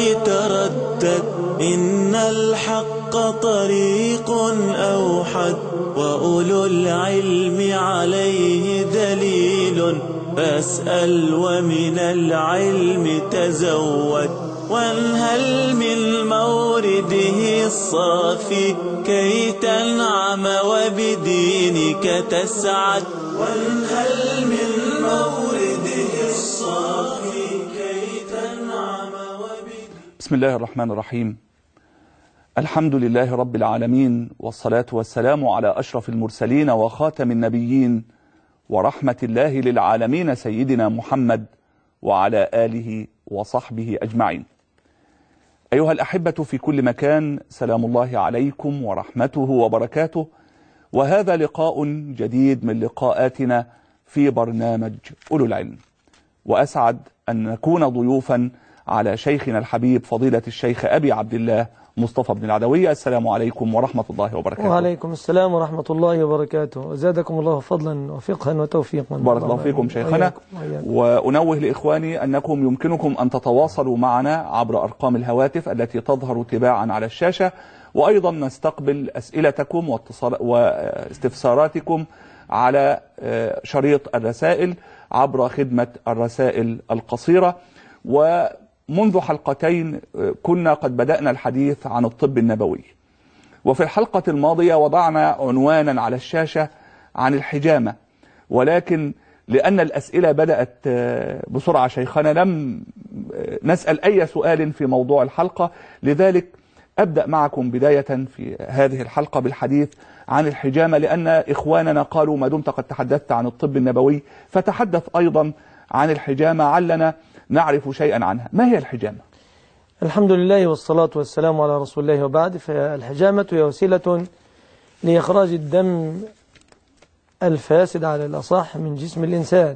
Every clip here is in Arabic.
تردد، إن الحق طريق أوحد، وأولو العلم عليه دليل. فاسأل ومن العلم تزود، وانهل من مورده الصافي كي تنعم وبدينك تسعد. وانهل من مورده الصافي كي تنعم وبدينك. بسم الله الرحمن الرحيم. الحمد لله رب العالمين، والصلاة والسلام على أشرف المرسلين وخاتم النبيين ورحمة الله للعالمين سيدنا محمد وعلى آله وصحبه أجمعين. أيها الأحبة في كل مكان، سلام الله عليكم ورحمته وبركاته، وهذا لقاء جديد من لقاءاتنا في برنامج أولو العلم، وأسعد أن نكون ضيوفا على شيخنا الحبيب فضيلة الشيخ أبي عبد الله مصطفى بن العدوية. السلام عليكم ورحمة الله وبركاته. وعليكم السلام ورحمة الله وبركاته، وزادكم الله فضلا وفقها وتوفيقا. بارك الله فيكم شيخنا. وأنوه لإخواني أنكم يمكنكم أن تتواصلوا معنا عبر أرقام الهواتف التي تظهر تباعا على الشاشة، وأيضا نستقبل أسئلتكم واستفساراتكم على شريط الرسائل عبر خدمة الرسائل القصيرة. ومنذ حلقتين كنا قد بدأنا الحديث عن الطب النبوي، وفي الحلقة الماضية وضعنا عنوانا على الشاشة عن الحجامة، ولكن لأن الأسئلة بدأت بسرعة شيخنا لم نسأل أي سؤال في موضوع الحلقة، لذلك أبدأ معكم بداية في هذه الحلقة بالحديث عن الحجامة، لأن إخواننا قالوا ما دمت قد تحدثت عن الطب النبوي فتحدث أيضا عن الحجامة، علنا نعرف شيئا عنها. ما هي الحجامة؟ الحمد لله والصلاة والسلام على رسول الله، وبعد. فالحجامة هي وسيلة لإخراج الدم الفاسد على الأصح من جسم الإنسان،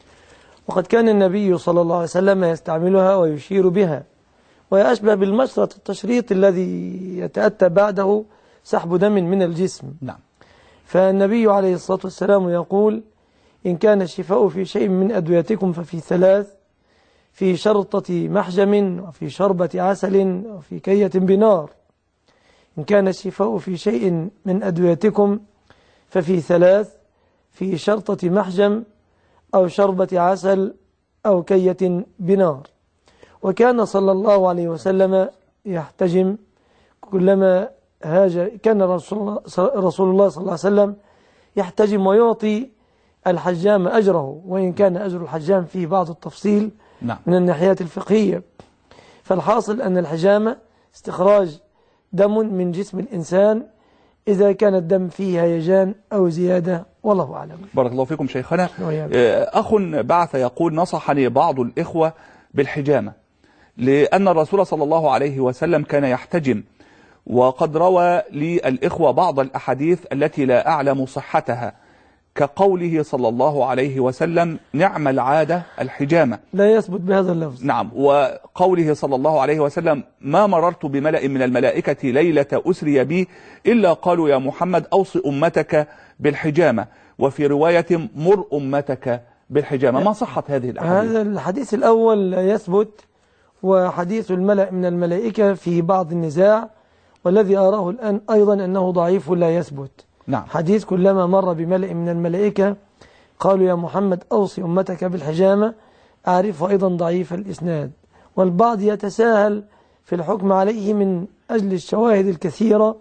وقد كان النبي صلى الله عليه وسلم يستعملها ويشير بها، وهي أشبه بالمشرط التشريط الذي يتأتى بعده سحب دم من الجسم. نعم. فالنبي عليه الصلاة والسلام يقول: إن كان الشفاء في شيء من أدويتكم ففي ثلاث: في شرطة محجم، وفي شربة عسل، وفي كية بنار. إن كان الشفاء في شيء من أدويتكم ففي ثلاث: في شرطة محجم، أو شربة عسل، أو كية بنار. وكان صلى الله عليه وسلم يحتجم كلما هاج. كان رسول الله صلى الله عليه وسلم يحتجم ويعطي الحجام أجره، وإن كان أجر الحجام فيه بعض التفصيل. نعم. من الناحية الفقهية. فالحاصل أن الحجامة استخراج دم من جسم الإنسان إذا كان الدم فيه هيجان أو زيادة، والله أعلم. بارك الله فيكم شيخنا. أخ بعث يقول: نصحني بعض الإخوة بالحجامة لأن الرسول صلى الله عليه وسلم كان يحتجم، وقد روى لي الإخوة بعض الأحاديث التي لا أعلم صحتها، كقوله صلى الله عليه وسلم: نعم العادة الحجامة. لا يثبت بهذا اللفظ. نعم. وقوله صلى الله عليه وسلم: ما مررت بملأ من الملائكة ليلة أسري بي إلا قالوا يا محمد أوصي أمتك بالحجامة، وفي رواية مر أمتك بالحجامة. ما صحة هذه الأحاديث؟ هذا الحديث الأول لا يثبت، وحديث الملأ من الملائكة في بعض النزاع، والذي أراه الآن أيضا أنه ضعيف لا يثبت. نعم. حديث كلما مر بملأ من الملائكة قالوا يا محمد أوصي أمتك بالحجامة، أعرفه أيضا ضعيف الإسناد، والبعض يتساهل في الحكم عليه من أجل الشواهد الكثيرة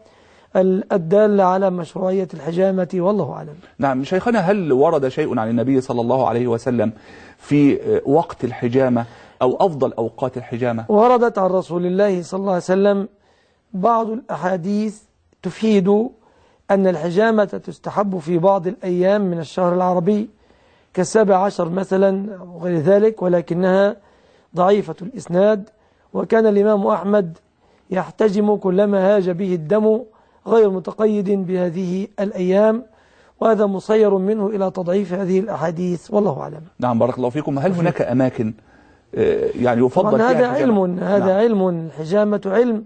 الدالة على مشروعية الحجامة، والله أعلم. نعم شيخنا، هل ورد شيء عن النبي صلى الله عليه وسلم في وقت الحجامة أو أفضل أوقات الحجامة؟ وردت عن رسول الله صلى الله عليه وسلم بعض الأحاديث تفيد أن الحجامة تستحب في بعض الأيام من الشهر العربي ك17 مثلا وغير ذلك، ولكنها ضعيفة الإسناد. وكان الإمام أحمد يحتجم كلما هاج به الدم غير متقيد بهذه الأيام، وهذا مصير منه إلى تضعيف هذه الأحاديث، والله أعلم. نعم بارك الله فيكم. هل هناك أماكن يعني يفضل فيها هذا علم، هذا علم، الحجامة علم.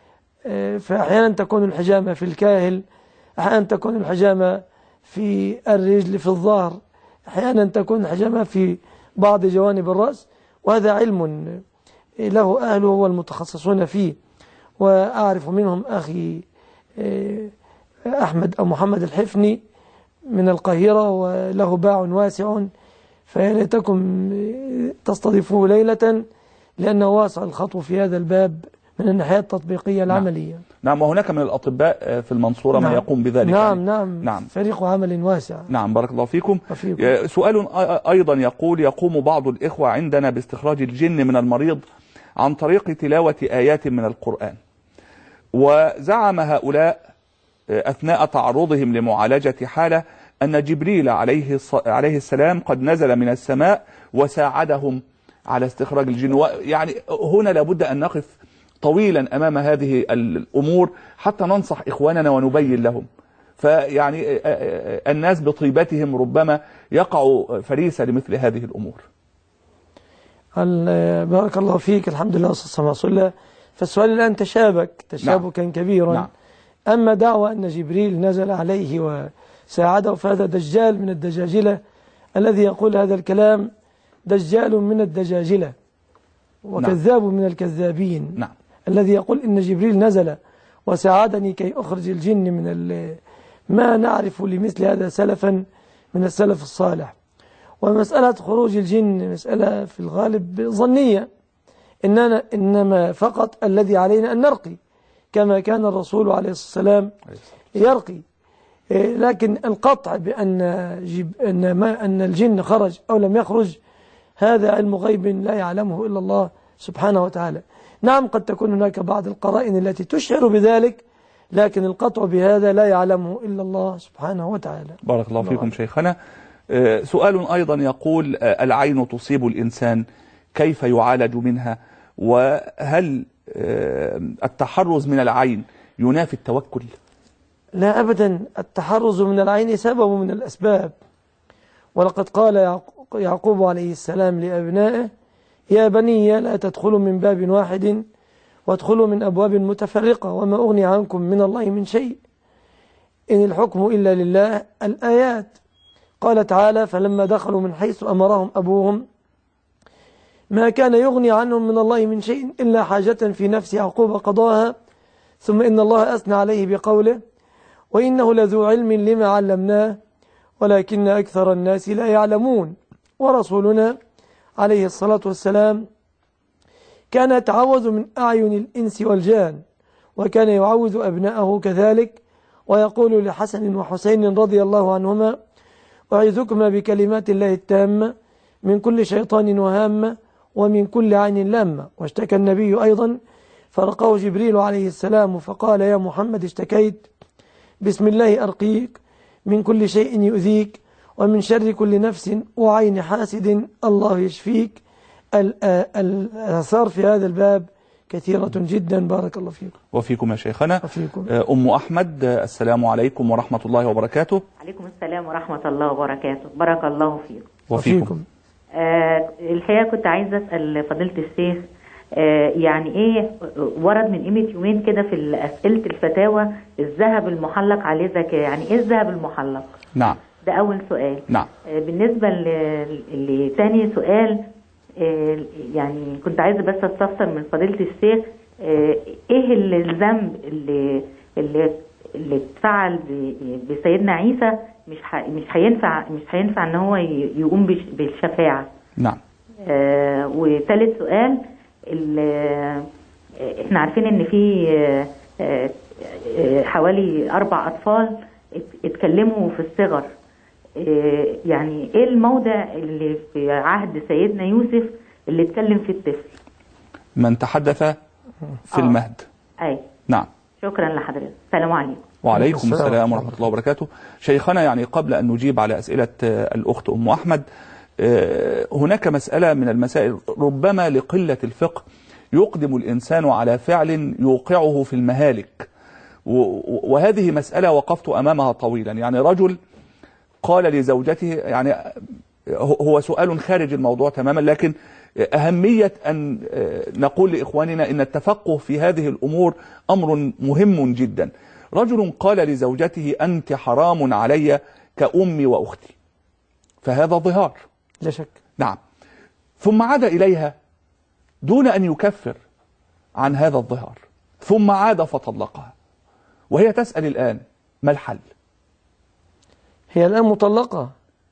فأحيانا تكون الحجامة في الكاهل، أحيانا تكون الحجامة في الرجل في الظهر، أحيانا تكون الحجامة في بعض جوانب الرأس، وهذا علم له أهله والمتخصصون فيه، وأعرف منهم أخي أحمد أو محمد الحفني من القاهرة، وله باع واسع، فيا ليتكم تستضيفوه ليلة، لأنه واسع الخطو في هذا الباب من الناحية التطبيقية العملية. نعم، وهناك من الأطباء في المنصورة من يقوم بذلك. نعم. فريق عمل واسع. نعم، بارك الله فيكم. سؤال أيضا يقوم بعض الإخوة عندنا باستخراج الجن من المريض عن طريق تلاوة آيات من القرآن، وزعم هؤلاء أثناء تعرضهم لمعالجة حالة أن جبريل عليه السلام قد نزل من السماء وساعدهم على استخراج الجن. يعني هنا لابد أن نقف طويلا أمام هذه الأمور حتى ننصح إخواننا ونبين لهم، فيعني الناس بطيبتهم ربما يقعوا فريسة لمثل هذه الأمور. بارك الله فيك. الحمد لله والصلاة والسلام على رسول الله. فالسؤال الآن تشابكا كبيرا. نعم. أما دعوة أن جبريل نزل عليه وساعده فهذا دجال من الدجاجلة، الذي يقول هذا الكلام دجال من الدجاجلة وكذاب من الكذابين. نعم. الذي يقول إن جبريل نزل وساعدني كي أخرج الجن من ما نعرف لمثل هذا سلفا من السلف الصالح. ومسألة خروج الجن مسألة في الغالب ظنية، إنما فقط الذي علينا أن نرقي كما كان الرسول عليه الصلاة والسلام يرقي. لكن القطع بأن أن الجن خرج أو لم يخرج هذا علم غيب لا يعلمه إلا الله سبحانه وتعالى. نعم، قد تكون هناك بعض القرائن التي تشعر بذلك، لكن القطع بهذا لا يعلمه إلا الله سبحانه وتعالى. بارك الله فيكم شيخنا. سؤال أيضا يقول: العين تصيب الإنسان، كيف يعالج منها؟ وهل التحرز من العين ينافي التوكل؟ لا أبدا، التحرز من العين سبب من الأسباب. ولقد قال يعقوب عليه السلام لأبنائه: يا بني لا تدخلوا من باب واحد وادخلوا من أبواب متفرقة وما أغني عنكم من الله من شيء إن الحكم إلا لله. الآيات. قال تعالى: فلما دخلوا من حيث أمرهم أبوهم ما كان يغني عنهم من الله من شيء إلا حاجة في نفس يعقوب قضاها، ثم إن الله أثنى عليه بقوله: وإنه لذو علم لما علمناه ولكن أكثر الناس لا يعلمون. ورسولنا عليه الصلاة والسلام كان يتعوذ من أعين الإنس والجان، وكان يعوذ أبناءه كذلك، ويقول لحسن وحسين رضي الله عنهما: أعيذكما بكلمات الله التامة من كل شيطان وهامة ومن كل عين لامة. واشتكى النبي أيضا فرقاه جبريل عليه السلام فقال: يا محمد اشتكيت، بسم الله أرقيك من كل شيء يؤذيك ومن شر كل نفس وعين حاسد الله يشفيك. الآثار في هذا الباب كثيرة جدا. بارك الله فيكم. وفيكم يا شيخنا. وفيكم. أم أحمد، السلام عليكم ورحمة الله وبركاته. عليكم السلام ورحمة الله وبركاته. بارك الله فيكم. وفيكم. الحقيقة كنت عايزة أسأل فضيلة الشيخ، يعني إيه ورد من قيمة يومين كده في أسئلة الفتاوى الذهب المحلق عليه زكاة، يعني إيه الذهب المحلق؟ نعم. ده أول سؤال. نعم. بالنسبة لتاني سؤال، يعني كنت عايزة بس استفسر من فضيلة الشيخ، إيه الذنب اللي اتفعل بسيدنا عيسى مش هينفع إن هو يقوم بالشفاعة؟ نعم. وثالث سؤال، احنا عارفين ان في حوالي 4 أطفال اتكلموا في الصغر، يعني ايه الموضع اللي في عهد سيدنا يوسف اللي اتكلم في الطفل؟ من تحدث في المهد. اي. نعم. شكرا لحضرتك. السلام عليكم. وعليكم السلام ورحمة الله وبركاته. شيخنا، يعني قبل أن نجيب على أسئلة الأخت أم أحمد، هناك مسألة من المسائل ربما لقلة الفقه يقدم الإنسان على فعل يوقعه في المهالك، وهذه مسألة وقفت أمامها طويلا. يعني رجل قال لزوجته، يعني هو سؤال خارج الموضوع تماما، لكن أهمية أن نقول لإخواننا إن التفقه في هذه الأمور أمر مهم جدا. رجل قال لزوجته: أنت حرام علي كأمي وأختي، فهذا ظهار لا شك. نعم. ثم عاد إليها دون أن يكفر عن هذا الظهار، ثم عاد فطلقها، وهي تسأل الآن ما الحل؟ هي الآن مطلقة،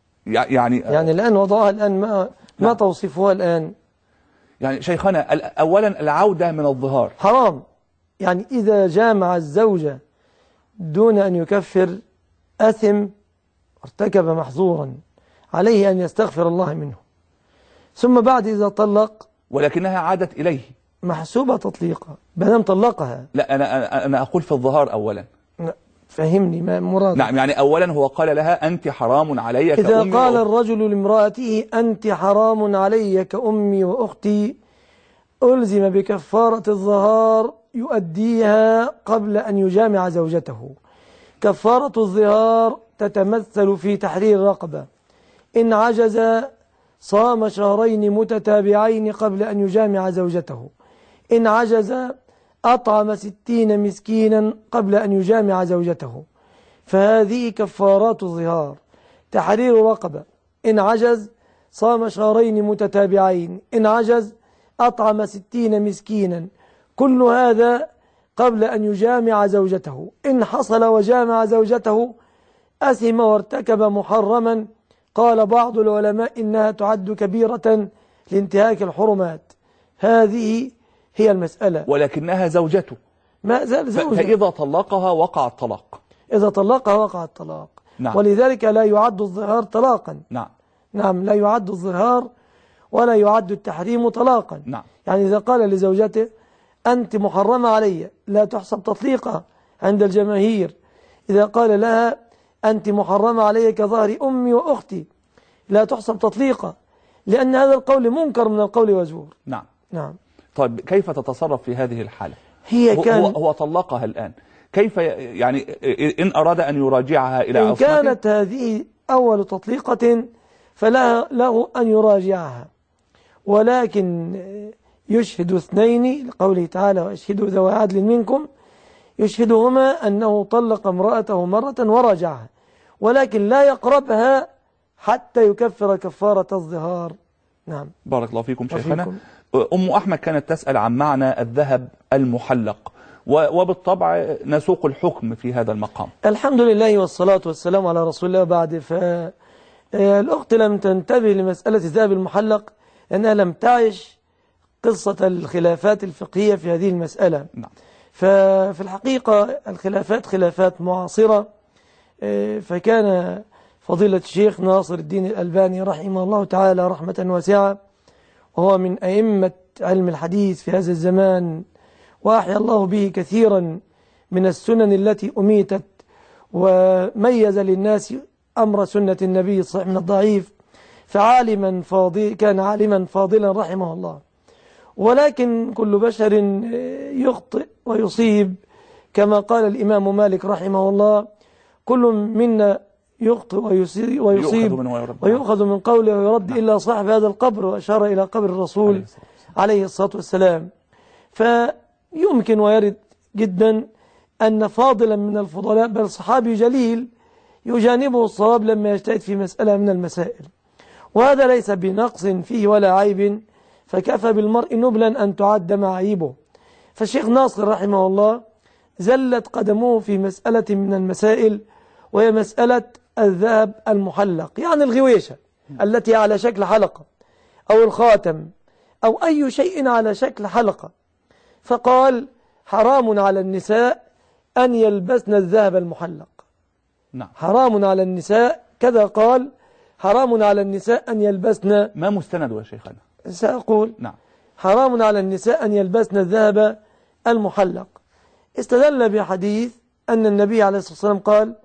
يعني الآن وضعها الآن ما توصفها الآن. يعني شيخنا أولا العودة من الظهار حرام، يعني إذا جامع الزوجة دون أن يكفر أثم، ارتكب محظورا، عليه أن يستغفر الله منه. ثم بعد إذا طلق ولكنها عادت إليه محسوبة تطليقها بنام طلقها. لا أنا أقول في الظهار أولا. فهمني ما مراد. نعم، يعني أولا هو قال لها أنت حرام علي كأمي إذا قال الرجل لامرأته أنت حرام علي كأمي وأختي، ألزم بكفارة الظهار يؤديها قبل أن يجامع زوجته. كفارة الظهار تتمثل في تحرير رقبة، إن عجز صام شهرين متتابعين قبل أن يجامع زوجته، إن عجز أطعم 60 مسكينا قبل أن يجامع زوجته. فهذه كفارات الظهار: تحرير رقبة، إن عجز صام شهرين متتابعين، إن عجز أطعم 60 مسكينا، كل هذا قبل أن يجامع زوجته. إن حصل وجامع زوجته أثم وارتكب محرما. قال بعض العلماء إنها تعد كبيرة لانتهاك الحرمات. هذه هي المسألة. ولكنها زوجته، ما زال زوجة. فإذا طلقها وقع الطلاق. إذا طلقها وقع الطلاق. نعم. ولذلك لا يعد الظهار طلاقا. نعم، لا يعد الظهار ولا يعد التحريم طلاقا. نعم. يعني إذا قال لزوجته أنت محرمة علي، لا تحسب تطليقها عند الجماهير. إذا قال لها أنت محرمة علي كظهر أمي وأختي، لا تحسب تطليقها، لأن هذا القول منكر من القول وزور. نعم. طيب كيف تتصرف في هذه الحالة؟ هو طلقها الآن، كيف يعني إن أراد أن يراجعها إلى عصمته؟ إن كانت هذه أول تطليقة فله أن يراجعها، ولكن يشهد اثنين لقوله تعالى وأشهدوا ذوي عدل منكم، يشهدهما أنه طلق امرأته مرة وراجعها، ولكن لا يقربها حتى يكفر كفارة الظهار. نعم. بارك الله فيكم شيخنا. أم أحمد كانت تسأل عن معنى الذهب المحلق، وبالطبع نسوق الحكم في هذا المقام. الحمد لله والصلاة والسلام على رسول الله. بعد فالأخت لم تنتبه لمسألة الذهب المحلق لأنها لم تعش قصة الخلافات الفقهية في هذه المسألة. نعم. ففي الحقيقة الخلافات خلافات معاصرة. فكان فضيلة الشيخ ناصر الدين الألباني رحمه الله تعالى رحمة واسعة، وهو من أئمة علم الحديث في هذا الزمان، وأحيا الله به كثيرا من السنن التي أميتت، وميز للناس أمر سنة النبي الصحيح من الضعيف. فعالما كان عالما فاضلا رحمه الله. ولكن كل بشر يخطئ ويصيب، كما قال الإمام مالك رحمه الله: كل منا يخطئ ويصيب ويؤخذ من قوله ويرد إلا صاحب هذا القبر، وأشار إلى قبر الرسول عليه الصلاة والسلام. فيمكن ويرد جدا أن فاضلا من الفضلاء بل صحابي جليل يجانبه الصواب لما يجتهد في مسألة من المسائل، وهذا ليس بنقص فيه ولا عيب، فكفى بالمرء نبلا أن تعد معايبه. فالشيخ ناصر رحمه الله زلت قدمه في مسألة من المسائل، وهي مسألة الذهب المحلق، يعني الغويشة التي على شكل حلقة أو الخاتم أو أي شيء على شكل حلقة. فقال: حرام على النساء أن يلبسن الذهب المحلق. نعم. حرام على النساء، كذا قال: حرام على النساء أن يلبسن. ما مستند يا شيخنا؟ سأقول. نعم. حرام على النساء أن يلبسن الذهب المحلق. استدل بحديث أن النبي عليه الصلاة والسلام قال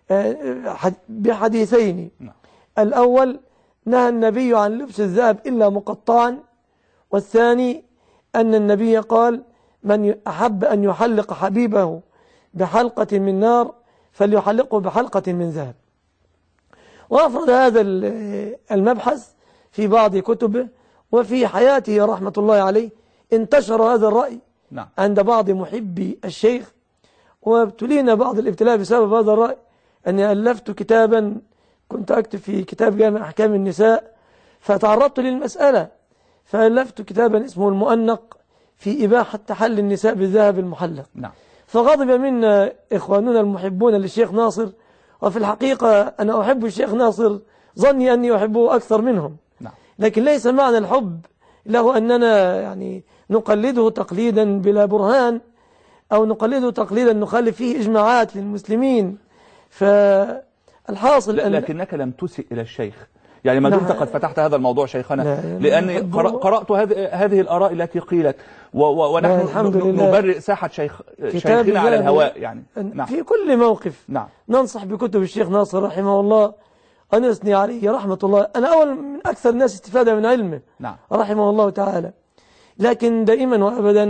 بحديثين. نعم. الأول: نهى النبي عن لبس الذهب إلا مقطعا. والثاني: أن النبي قال: من أحب أن يحلق حبيبه بحلقة من نار فليحلقه بحلقة من ذهب. وأفرد هذا المبحث في بعض كتبه، وفي حياته رحمة الله عليه انتشر هذا الرأي. نعم. عند بعض محبي الشيخ، وابتلينا بعض الابتلاء بسبب هذا الرأي. أني ألفت كتابا، كنت أكتب في كتاب جامع أحكام النساء، فتعرضت للمسألة، فألفت كتابا اسمه المؤنق في إباحة تحلي النساء بالذهب المحلق. نعم. فغضب منا إخواننا المحبون للشيخ ناصر، وفي الحقيقة أنا أحب الشيخ ناصر ظني أني أحبه أكثر منهم. نعم. لكن ليس معنى الحب له أننا يعني نقلده تقليدا بلا برهان، أو نقلده تقليدا نخالف فيه إجماعات للمسلمين. فالحاصل لكنك لم تسئ إلى الشيخ، يعني ما دمت قد فتحت هذا الموضوع شيخنا، لأني قرأت هذه الآراء التي قيلت، ونحن نبرئ ساحة شيخنا على الهواء يعني. نعم. في كل موقف نعم. ننصح بكتب الشيخ ناصر رحمه الله، أن نثني عليه رحمة الله. أنا أول من أكثر الناس استفادة من علمه. نعم. رحمه الله تعالى. لكن دائما وأبدا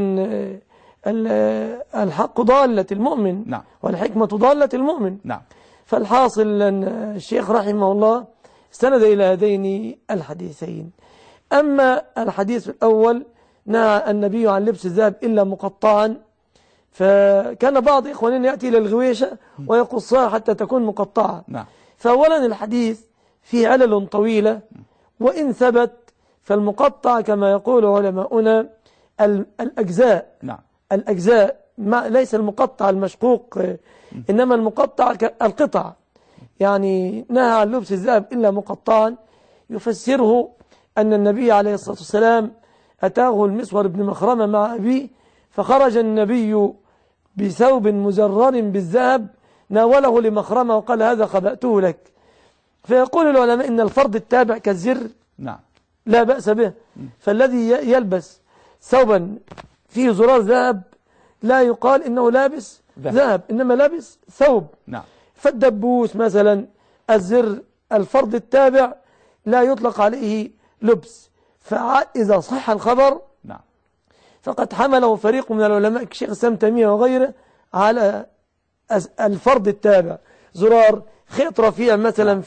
الحق ضالة المؤمن. نعم. والحكمة ضالة المؤمن. نعم. فالحاصل أن الشيخ رحمه الله استند إلى هذين الحديثين. أما الحديث الأول نهى النبي عن لبس الذهب إلا مقطعا، فكان بعض إخواننا يأتي إلى الغويشة ويقصها حتى تكون مقطعة. نعم. فأولا الحديث فيه علل طويلة، وإن ثبت فالمقطع كما يقول علماؤنا الأجزاء. نعم. الأجزاء ليس المقطع المشقوق، إنما المقطع القطع. يعني نهى عن لبس الذهب إلا مقطعا، يفسره أن النبي عليه الصلاة والسلام أتاه المسور بن مخرمة مع أبيه، فخرج النبي بثوب مزرر بالذهب ناوله لمخرمة وقال هذا خبأته لك. فيقول العلماء إن الفرض التابع كالزر. نعم. لا بأس به. فالذي يلبس ثوبا فيه زرار ذهب لا يقال إنه لابس ذهب، إنما لابس ثوب. نعم. فالدبوس مثلا الزر الفرض التابع لا يطلق عليه لبس، فإذا صح الخبر نعم فقد حمله فريق من العلماء كشيخ الإسلام تيمية وغيره على الفرض التابع، زرار خيط رفيع مثلا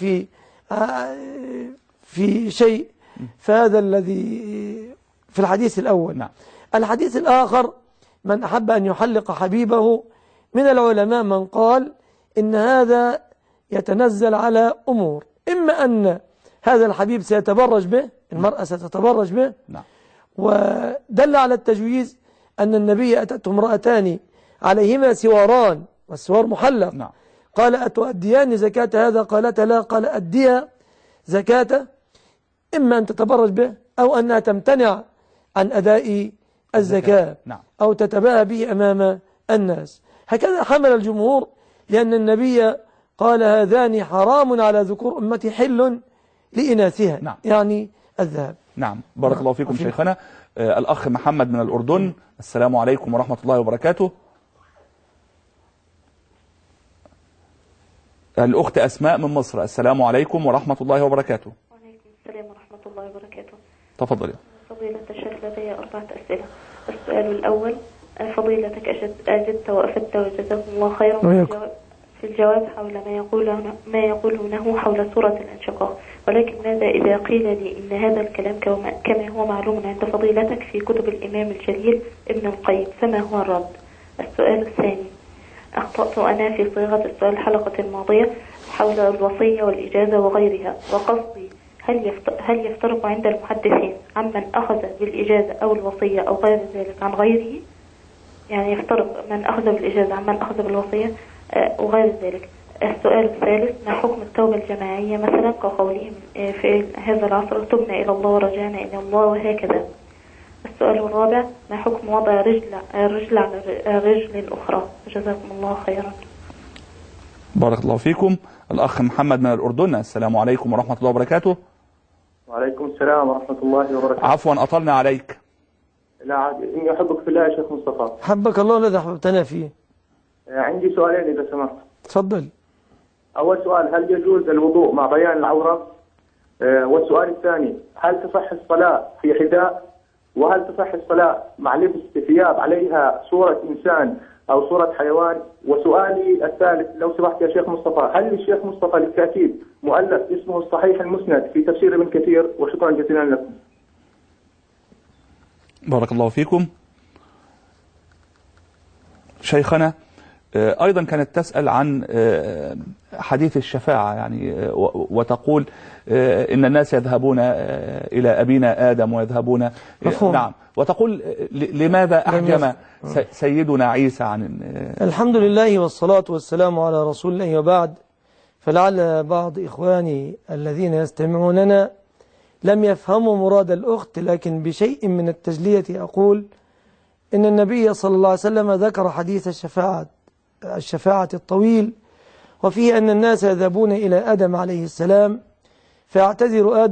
في شيء. فهذا الذي في الحديث الأول. نعم. الحديث الآخر من أحب أن يحلق حبيبه، من العلماء من قال إن هذا يتنزل على أمور، إما أن هذا الحبيب سيتبرج به، المرأة ستتبرج به. نعم. ودل على التجويز أن النبي أتته امرأتان عليهما سواران، والسوار محلق. نعم. قال أتؤديان زكاة هذا؟ قالت لا. قال أديها زكاة، إما أن تتبرج به أو أنها تمتنع عن أداء الزكاة. نعم. أو تتباهى به أمام الناس. هكذا حمل الجمهور، لأن النبي قال هذان حرام على ذكور أمتي حل لإناثها. نعم. يعني الذهب. نعم. بارك الله فيكم شيخنا. الأخ محمد من الأردن، السلام عليكم ورحمة الله وبركاته. الأخت أسماء من مصر، السلام عليكم ورحمة الله وبركاته. وعليكم السلام ورحمة الله وبركاته. تفضلي. فضيلة الشيخ لدي 4 أسئلة. السؤال الأول، فضيلتك أجدت وأفدت وجزاكم الله خيرا في الجواب حول ما يقوله حول سورة الانشقاق، ولكن ماذا إذا قيل لي إن هذا الكلام كما هو معلوم عند فضيلتك في كتب الإمام الجليل ابن القيم، فما هو الرد؟ السؤال الثاني، أخطأت أنا في صيغة السؤال الحلقة الماضية حول الوصية والإجازة وغيرها، وقصدي هل يفترق عند المحدثين عمن أخذ بالإجازة أو الوصية أو غير ذلك عن غيره؟ يعني يفترق من أخذ بالإجازة عن من أخذ بالوصية وغير ذلك. السؤال الثالث، ما حكم التوبة الجماعية مثلا كقولهم في هذا العصر تبنا إلى الله ورجعنا إلى الله وهكذا. السؤال الرابع، ما حكم وضع رجل على الرجل الأخرى؟ جزاكم الله خيرا. بارك الله فيكم. الأخ محمد من الأردن، السلام عليكم ورحمة الله وبركاته. وعليكم السلام ورحمة الله وبركاته. عفوا أطلنا عليك. لا عاد، إني أحبك في الله يا شيخ مصطفى. حبك الله الذي أحببتنا فيه. عندي سؤالين إذا سمحت. تفضل. أول سؤال، هل يجوز الوضوء مع بيان العورة؟ والسؤال الثاني، هل تصح الصلاة في حذاء؟ وهل تصح الصلاة مع لبس ثياب عليها صورة إنسان أو صورة حيوان؟ وسؤالي الثالث لو سمحت يا شيخ مصطفى، هل للشيخ مصطفى للتأكيد مؤلف اسمه الصحيح المسند في تفسير ابن كثير؟ وشكرا جزيلا لكم. بارك الله فيكم. شيخنا، أيضا كانت تسأل عن حديث الشفاعة، يعني وتقول إن الناس يذهبون إلى أبينا آدم ويذهبون نعم، وتقول لماذا أحجم سيدنا عيسى عن الحمد لله والصلاة والسلام على رسول الله، وبعد، فلعل بعض إخواني الذين يستمعوننا لم يفهموا مراد الأخت، لكن بشيء من التجلية أقول إن النبي صلى الله عليه وسلم ذكر حديث الشفاعة الطويل، وفيه أن الناس يذهبون إلى آدم عليه السلام فيعتذر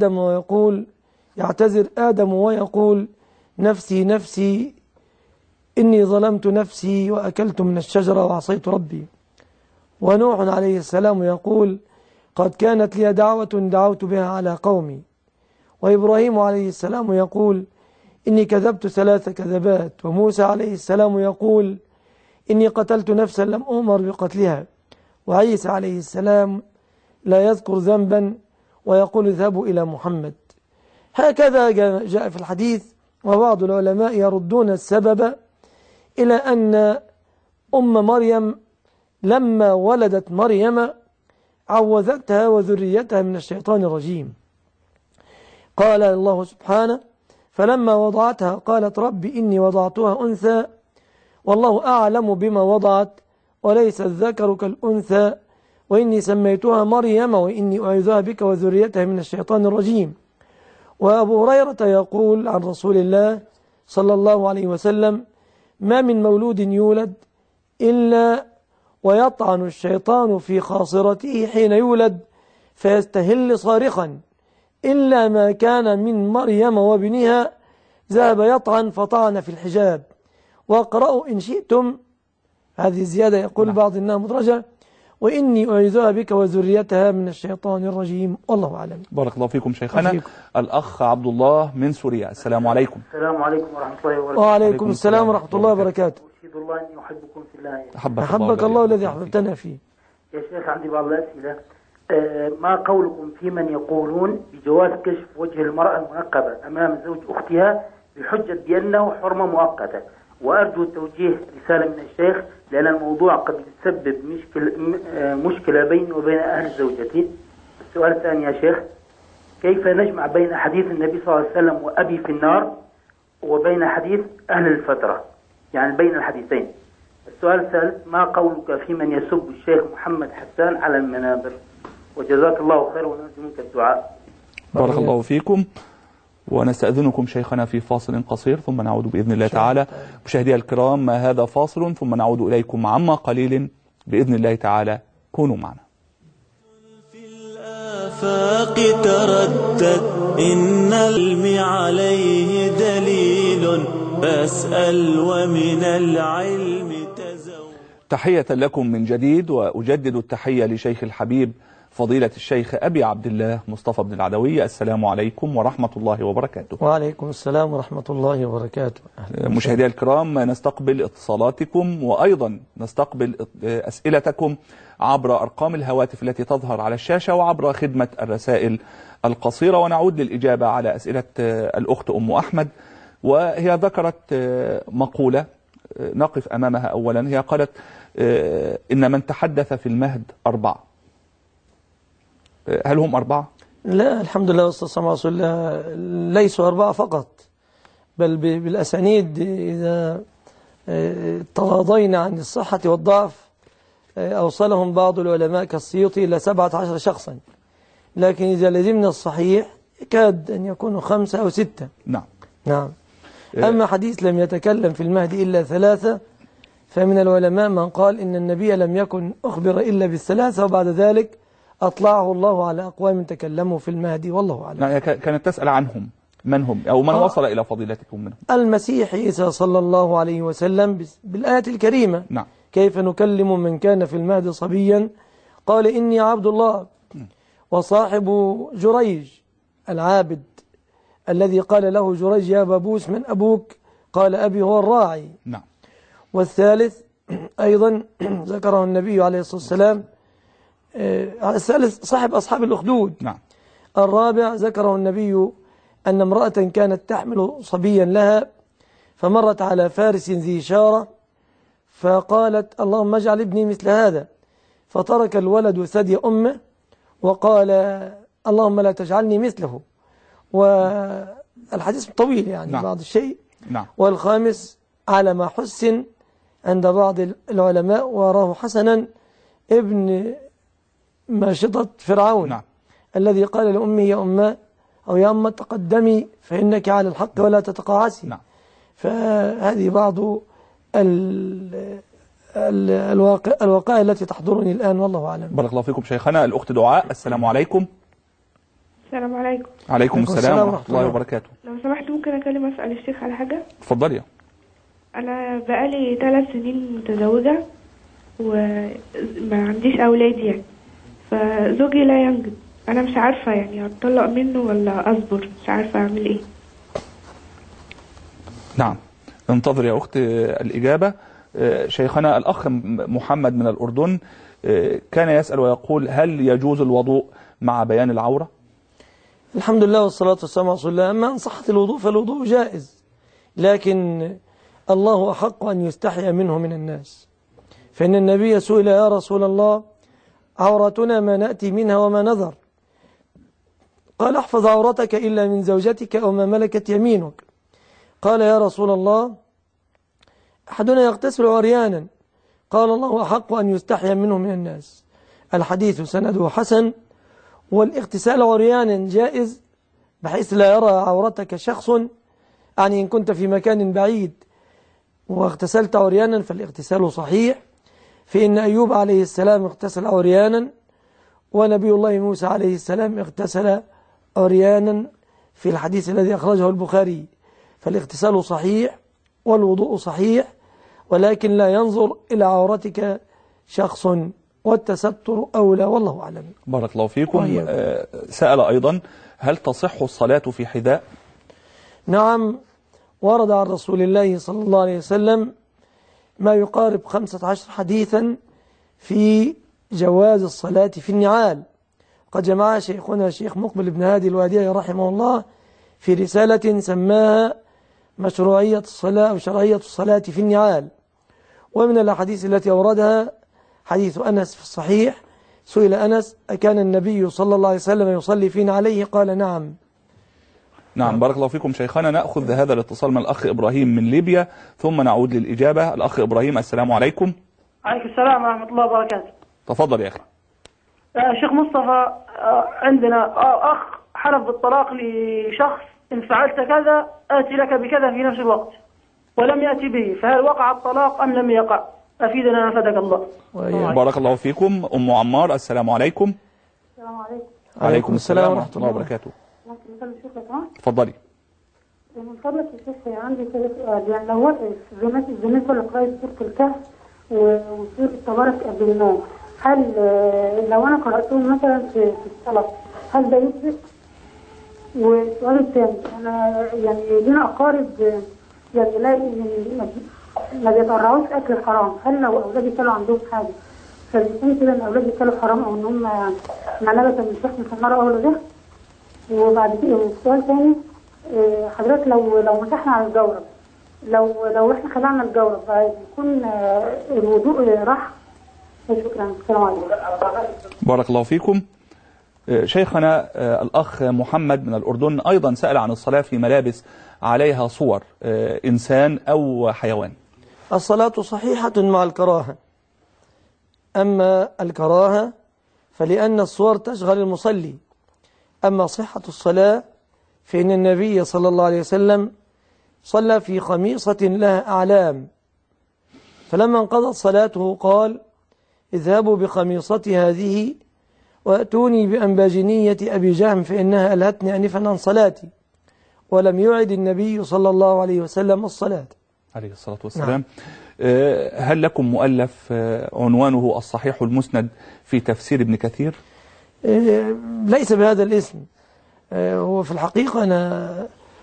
آدم ويقول نفسي نفسي إني ظلمت نفسي وأكلت من الشجرة وعصيت ربي. ونوح عليه السلام يقول قد كانت لي دعوة دعوت بها على قومي. وإبراهيم عليه السلام يقول إني كذبت 3 كذبات. وموسى عليه السلام يقول إني قتلت نفسا لم أؤمر بقتلها. وعيسى عليه السلام لا يذكر ذنبا ويقول اذهبوا إلى محمد. هكذا جاء في الحديث. وبعض العلماء يردون السبب إلى أن مريم لما ولدت مريم عوذتها وذريتها من الشيطان الرجيم. قال الله سبحانه فلما وضعتها قالت رب إني وضعتها أنثى والله أعلم بما وضعت وليس الذكر كالأنثى وإني سميتها مريم وإني أعيذها بك وذريتها من الشيطان الرجيم. وأبو هريرة يقول عن رسول الله صلى الله عليه وسلم ما من مولود يولد إلا ويطعن الشيطان في خاصرته حين يولد فيستهل صارخا إلا ما كان من مريم وابنها ذهب يطعن فطعن في الحجاب. واقرأوا إن شئتم، هذه الزيادة يقول بعض إنها مدرجة، وإني أعيذها بك وذريتها من الشيطان الرجيم. والله أعلم. بارك الله فيكم شيخنا. الأخ عبد الله من سوريا، السلام عليكم. السلام عليكم ورحمة الله وبركاته. وعليكم السلام ورحمة الله وبركاته. أشهد الله أني أحبكم في الله. أحبك الله الذي أحببتنا فيه. يا شيخ عندي بعض الأسئلة. ما قولكم في من يقولون بجواز كشف وجه المرأة المنقبة أمام زوج أختها بحجة بأنه حرمة مؤقتة؟ وأرجو توجيه رسالة من الشيخ لأن الموضوع قد يسبب مشكلة بيني وبين أهل زوجتي. السؤال الثاني يا شيخ، كيف نجمع بين حديث النبي صلى الله عليه وسلم وأبي في النار وبين حديث أهل الفترة، يعني بين الحديثين؟ السؤال الثالث، ما قولك في من يسب الشيخ محمد حسان على المنابر؟ وجزاك الله خير ونرجو منك الدعاء. بارك الله فيكم، ونستأذنكم شيخنا في فاصل قصير ثم نعود بإذن الله تعالى. مشاهدي الكرام، ما هذا فاصل ثم نعود إليكم عما قليل بإذن الله تعالى، كونوا معنا. في الآفاق تردد إن العلم عليه دليل فاسأل ومن العلم تزود. تحية لكم من جديد، وأجدد التحية لشيخ الحبيب فضيلة الشيخ أبي عبد الله مصطفى بن العدوي. السلام عليكم ورحمة الله وبركاته. وعليكم السلام ورحمة الله وبركاته. مشاهدي الكرام، نستقبل اتصالاتكم وأيضا نستقبل أسئلتكم عبر أرقام الهواتف التي تظهر على الشاشة وعبر خدمة الرسائل القصيرة، ونعود للإجابة على أسئلة الأخت أم أحمد. وهي ذكرت مقولة نقف أمامها. أولا هي قالت إن من تحدث في المهد 4. هل هم 4؟ لا، الحمد لله والصلاة على رسول الله، ليسوا 4 فقط، بل بالأسانيد إذا تغاضينا عن الصحة والضعف أوصلهم بعض العلماء كالسيوطي إلى 17 شخصا، لكن إذا لزمنا الصحيح يكاد أن يكونوا 5 أو 6. نعم. أما حديث لم يتكلم في المهد إلا 3، فمن العلماء من قال إن النبي لم يكن أخبر إلا بال3 وبعد ذلك أطلعه الله على أقوام تكلموا في المهدي، والله أعلم. كانت تسأل عنهم، من هم أو من وصل إلى فضيلتكم منهم؟ المسيح عيسى صلى الله عليه وسلم بالآية الكريمة. نعم. كيف نكلم من كان في المهد صبيا قال إني عبد الله. وصاحب جريج العابد الذي قال له جريج يا بابوس من أبوك؟ قال أبي هو الراعي. نعم. والثالث أيضا ذكره النبي عليه الصلاة والسلام، الثالث صاحب أصحاب الأخدود. نعم. الرابع ذكره النبي أن امرأة كانت تحمل صبيا لها فمرت على فارس ذي شارة فقالت اللهم اجعل ابني مثل هذا، فترك الولد ثدي أمه وقال اللهم لا تجعلني مثله. والحديث طويل يعني نعم. بعض الشيء. نعم. والخامس على ما حسن عند بعض العلماء وراه حسنا ابن ماشطة فرعون. نعم. الذي قال لأمه يا أمه أو يا أمه تقدمي فإنك على الحق ولا تتقاعسي. نعم. فهذه بعض الوقائع التي تحضرني الآن والله أعلم. بارك الله فيكم شيخنا. الأخت دعاء، السلام عليكم. السلام عليكم. عليكم السلام ورحمة الله وبركاته. لو سمحت ممكن أكلم أسأل الشيخ على حاجة؟ اتفضلي. أنا بقالي 3 سنين متزوجة وما عنديش أولاد يعني، فزوجي لا ينجب. أنا مش عارفة يعني أتطلق منه ولا أصبر، مش عارفة أعمل إيه. نعم، انتظر يا أخت الإجابة. شيخنا الأخ محمد من الأردن كان يسأل ويقول هل يجوز الوضوء مع بيان العورة؟ الحمد لله والصلاة والسلام على رسول الله. أما إن صحت الوضوء فالوضوء جائز، لكن الله أحق أن يستحيا منه من الناس. فإن النبي سئل يا رسول الله عورتنا ما نأتي منها وما نذر، قال احفظ عورتك إلا من زوجتك أو ما ملكت يمينك. قال يا رسول الله أحدنا يغتسل عريانا، قال الله أحق أن يستحيا منه من الناس. الحديث سنده حسن، والاغتسال عريانا جائز بحيث لا يرى عورتك شخص، يعني إن كنت في مكان بعيد واغتسلت عريانا فالاغتسال صحيح. فإن أيوب عليه السلام اغتسل عريانا، ونبي الله موسى عليه السلام اغتسل عريانا في الحديث الذي أخرجه البخاري. فالاغتسال صحيح والوضوء صحيح، ولكن لا ينظر إلى عورتك شخص، والتستر أولى والله أعلم. بارك الله فيكم. سأل أيضا هل تصح الصلاة في حذاء؟ نعم، ورد عن رسول الله صلى الله عليه وسلم ما يقارب 15 حديثا في جواز الصلاة في النعال. قد جمعها شيخنا الشيخ مقبل بن هادي الوادعي رحمه الله في رسالة سماها مشروعية الصلاة أو شرعية الصلاة في النعال. ومن الأحاديث التي أوردها حديث أنس في الصحيح، سئل أنس أكان النبي صلى الله عليه وسلم يصلي فينا عليه؟ قال نعم. نعم، بارك الله فيكم شيخنا. نأخذ هذا الاتصال من الأخ إبراهيم من ليبيا ثم نعود للإجابة. الأخ إبراهيم، السلام عليكم. عليكم السلام ورحمة الله وبركاته. تفضل يا أخي. شيخ مصطفى، عندنا أخ حلف بالطلاق لشخص إن فعلت كذا آتي لك بكذا في نفس الوقت، ولم يأتي به، فهل وقع الطلاق أم لم يقع؟ أفيدنا أفادك الله. بارك الله فيكم. أم عمار، السلام عليكم. السلام عليكم. عليكم السلام ورحمة الله وبركاته. تفضلي. من فضلك يا شيخ عندي كده سؤال، يعني لو بالنسبة لقراءة سورة الكهف وسورة تبارك قبل النوم، هل لو أنا قرأتهم مثلا في الصلاة هل ده يجزئ؟ والسؤال الثاني، أنا يعني لينا أقارب يعني لا ما بيتورعوش أكل الحرام، هل لو أولادي كانوا عندهم حاجة فبيكون كده إن أولادي كانوا حرام أو إن هم معنبة من شخص في النار أو ده؟ وبعد كده السؤال الثاني، حضرتك لو مسحنا على الجورب، لو احنا خلعنا الجورب بيكون الوضوء راح؟ شكرا. السلام عليكم. بارك الله فيكم. شيخنا الأخ محمد من الأردن أيضا سأل عن الصلاة في ملابس عليها صور إنسان أو حيوان. الصلاة صحيحة مع الكراهة. أما الكراهة فلأن الصور تشغل المصلي، أما صحة الصلاة فإن النبي صلى الله عليه وسلم صلى في خميصة لها أعلام، فلما انقضت صلاته قال اذهبوا بخميصتي هذه وأتوني بأنباجنية أبي جهم فإنها ألهتني آنفا عن صلاتي، ولم يعد النبي صلى الله عليه وسلم الصلاة عليه الصلاة والسلام. هل لكم مؤلف عنوانه الصحيح المسند في تفسير ابن كثير؟ ليس بهذا الاسم. هو في الحقيقة أنا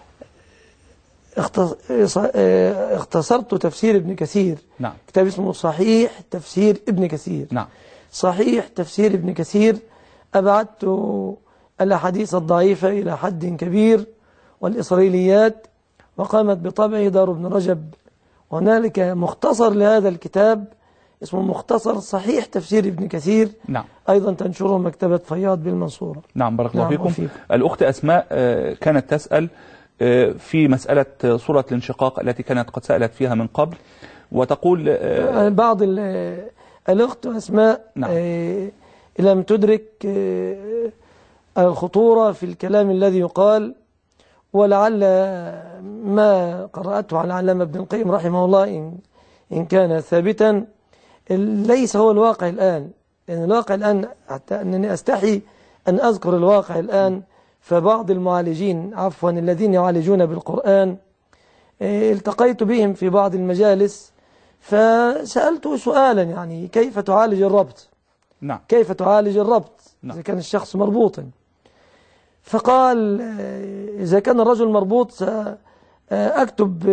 اختصرت تفسير ابن كثير. نعم. كتاب اسمه صحيح تفسير ابن كثير. نعم. صحيح تفسير ابن كثير أبعدت الأحاديث الضعيفة إلى حد كبير والإسرائيليات، وقامت بطبعه دار ابن رجب هنالك مختصر لهذا الكتاب اسمه مختصر صحيح تفسير ابن كثير. نعم. أيضا تنشره مكتبة فياض بالمنصورة. نعم بارك الله فيكم. الأخت أسماء كانت تسأل في مسألة سورة الانشقاق التي كانت قد سألت فيها من قبل، وتقول بعض الأخت أسماء نعم. لم تدرك الخطورة في الكلام الذي يقال، ولعل ما قرأته على العلامة ابن القيم رحمه الله إن كان ثابتا ليس هو الواقع الآن، لأن الواقع الآن حتى أنني أستحي أن أذكر الواقع الآن، فبعض المعالجين عفوا الذين يعالجون بالقرآن التقيت بهم في بعض المجالس فسألته سؤالا يعني كيف تعالج الربط؟ نعم. كيف تعالج الربط نعم. إذا كان الشخص مربوطا؟ فقال إذا كان الرجل مربوط سأكتب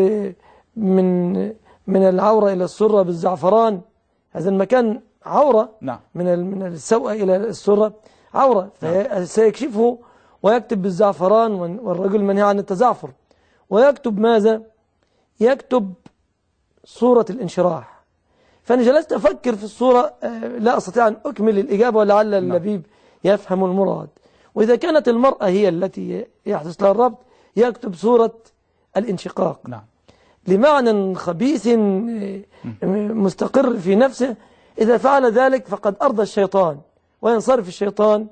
من العورة إلى السرة بالزعفران، هذا المكان عورة. نعم. من السوء إلى السرة عورة، فسيكشفه ويكتب بالزعفران، والرجل منهي عن التزعفر، ويكتب ماذا؟ يكتب صورة الانشراح. فأنا جلست أفكر في الصورة، لا أستطيع أن أكمل الإجابة ولعل اللبيب يفهم المراد. وإذا كانت المرأة هي التي يحدث لها الربط يكتب صورة الانشقاق. نعم. لمعنى خبيث مستقر في نفسه، إذا فعل ذلك فقد أرضى الشيطان، وينصرف الشيطان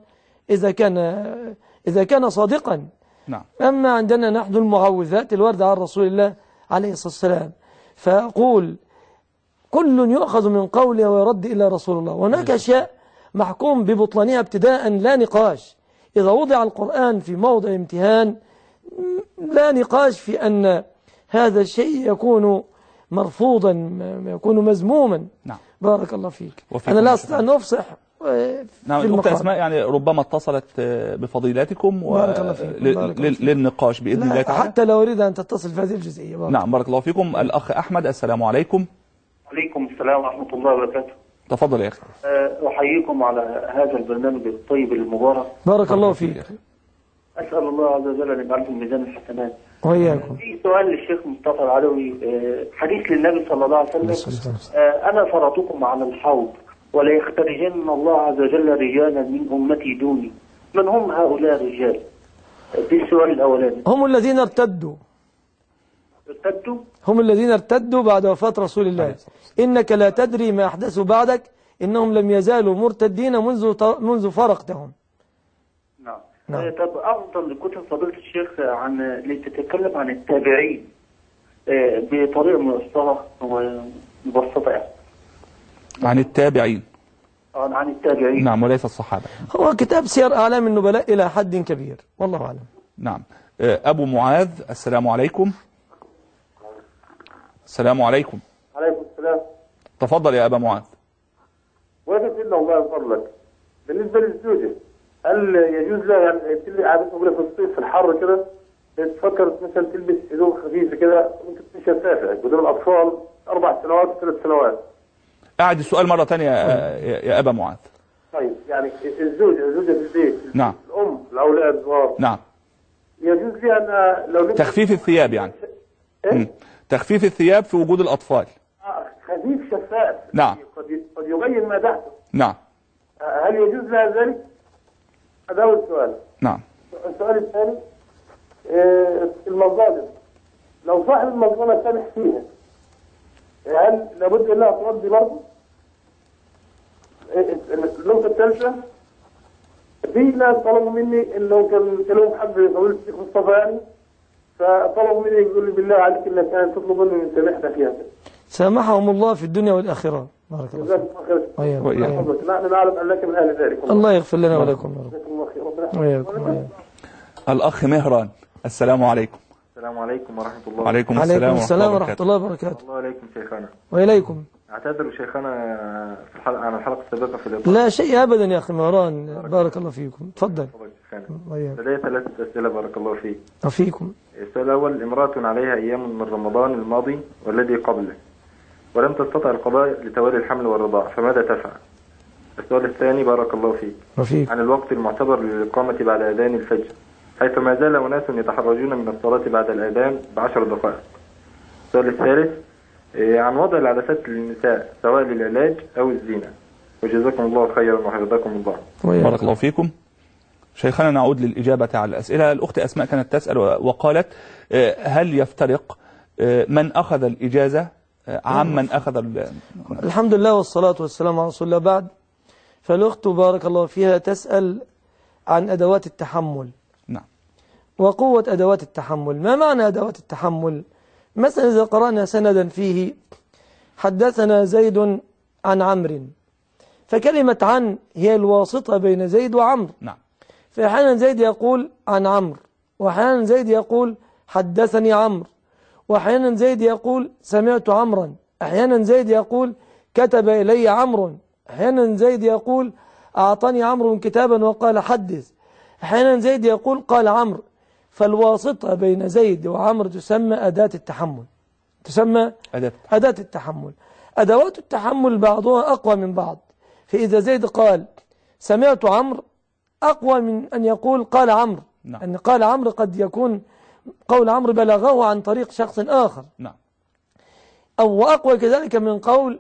إذا كان صادقا. نعم. أما عندنا نحن المعوذات الواردة عن رسول الله عليه الصلاة والسلام، فأقول كل يؤخذ من قوله ويرد إلى رسول الله، وهناك أشياء محكوم ببطلانها ابتداء لا نقاش. إذا وضع القرآن في موضع امتهان لا نقاش في أن هذا الشيء يكون مرفوضا، يكون مذموما. نعم. بارك الله فيك. أنا لا أستطيع أن أفصح. نعم. الأخت أسماء يعني ربما اتصلت بفضيلتكم للنقاش بإذن الله تعالى، حتى لو أريد أن تتصل في هذه الجزئية. نعم بارك الله فيكم. الأخ أحمد، السلام عليكم. عليكم السلام ورحمة الله وبركاته. تفضل يا أخي. أحييكم على هذا البرنامج الطيب المبارك. بارك الله فيك. أسأل الله عز وجل أن يجعله في ميزان الحسنات. وإياكم. في سؤال للشيخ مصطفى العلوي، حديث للنبي صلى الله عليه وسلم: أنا فرطكم على الحوض ولا يخترجن الله عز وجل رجالا من أمتي دوني، من هم هؤلاء الرجال؟ في السؤال الأولاني. هم الذين ارتدوا. هم الذين ارتدوا بعد وفاة رسول الله. إنك لا تدري ما أحدثوا بعدك، إنهم لم يزالوا مرتدين منذ فرقتهم. نعم. طب أفضل كتب فضيلة الشيخ اللي تتكلم عن التابعين بطريقة مبسطة ومبسطة يعني. عن التابعين. عن التابعين. نعم، وليس الصحابة. هو كتاب سير أعلام النبلاء إلى حد كبير، والله أعلم. نعم. أبو معاذ، السلام عليكم. السلام عليكم. عليكم السلام. تفضل يا أبا معاذ. وين سيدنا الله يفضلك؟ بالنسبة للزوجة، هل يجوز لها يعني تلبس عادة موجودة في الصيف في الحر كده، تفكر مثلا تلبس هدوم خفيفة كده ممكن تكون شفافة بدون الأطفال 4 سنوات و3 سنوات؟ أعد السؤال مرة ثانية يا أبا معاذ. طيب يعني الزوجة في البيت. نعم. الأم، الأولاد الصغار. نعم. يجوز لها أن لو تخفيف الثياب يعني. تخفيف الثياب في وجود الأطفال. خفيف شفاف. نعم. قد يبين ما تحته. نعم. هل يجوز لها ذلك؟ هذا هو السؤال. نعم. السؤال الثاني، المظالم، لو صاحب المظلمة سامح فيها هل لابد انها ترد برضه؟ النقطة الثالثة، في ناس طلبوا مني انه كان لهم حد فضيلة الشيخ مصطفى يعني، فطلبوا مني يقول لي بالله عليك انك كان تطلب منه ان سامحنا فيها. سامحهم الله في الدنيا والآخرة. بارك الله فيك. نحن نعلم انك من اهل ذلك. الله يغفر لنا ولكم. وإياكم. الأخ مهران، السلام عليكم. السلام عليكم ورحمة الله. وعليكم السلام ورحمة الله وبركاته. الله عليكم شيخنا. وإليكم. اعتذر شيخنا عن الحلقة السابقة في الإطلاق. لا شيء أبدا يا أخي مهران، بارك الله فيكم. تفضل. لدي 3 أسئلة بارك الله فيك. وفيكم. السؤال الأول: امرأة عليها أيام من رمضان الماضي والذي قبله ولم تستطع القضاء لتوالي الحمل والرضاع، فماذا تفعل؟ السؤال الثاني بارك الله فيك: عن الوقت المعتبر للإقامة بعد أذان الفجر، حيث ما زال أناس يتحرجون من الصلاة بعد الأذان ب10 دقائق. السؤال الثالث: عن وضع العدسات للنساء سواء للعلاج أو الزينة، وجزاكم الله خيرا وحفظكم الله. بارك الله فيكم. شيخنا نعود للإجابة على الأسئلة. الأخت أسماء كانت تسأل وقالت هل يفترق من أخذ الإجازة عمن أخذ الحمد لله والصلاة والسلام على رسول الله. بعد، فالأخت بارك الله فيها تسأل عن أدوات التحمل. نعم. وقوة أدوات التحمل. ما معنى أدوات التحمل؟ مثلا إذا قرأنا سندا فيه حدثنا زيد عن عمرو، فكلمة عن هي الواسطة بين زيد وعمرو. نعم. فأحيانا زيد يقول عن عمرو، وأحيانا زيد يقول حدثني عمرو، وأحيانا زيد يقول سمعت عمرا، أحيانا زيد يقول كتب إلي عمرو، أحيانا زيد يقول أعطاني عمرو كتابا وقال حدث، أحيانا زيد يقول قال عمرو. فالواسطة بين زيد وعمرو تسمى أداة التحمل، تسمى أداة التحمل. أدوات التحمل بعضها أقوى من بعض، فإذا زيد قال سمعت عمرو أقوى من أن يقول قال عمرو. نعم. أن قال عمرو قد يكون قول عمرو بلغه عن طريق شخص آخر. نعم. أو أقوى كذلك من قول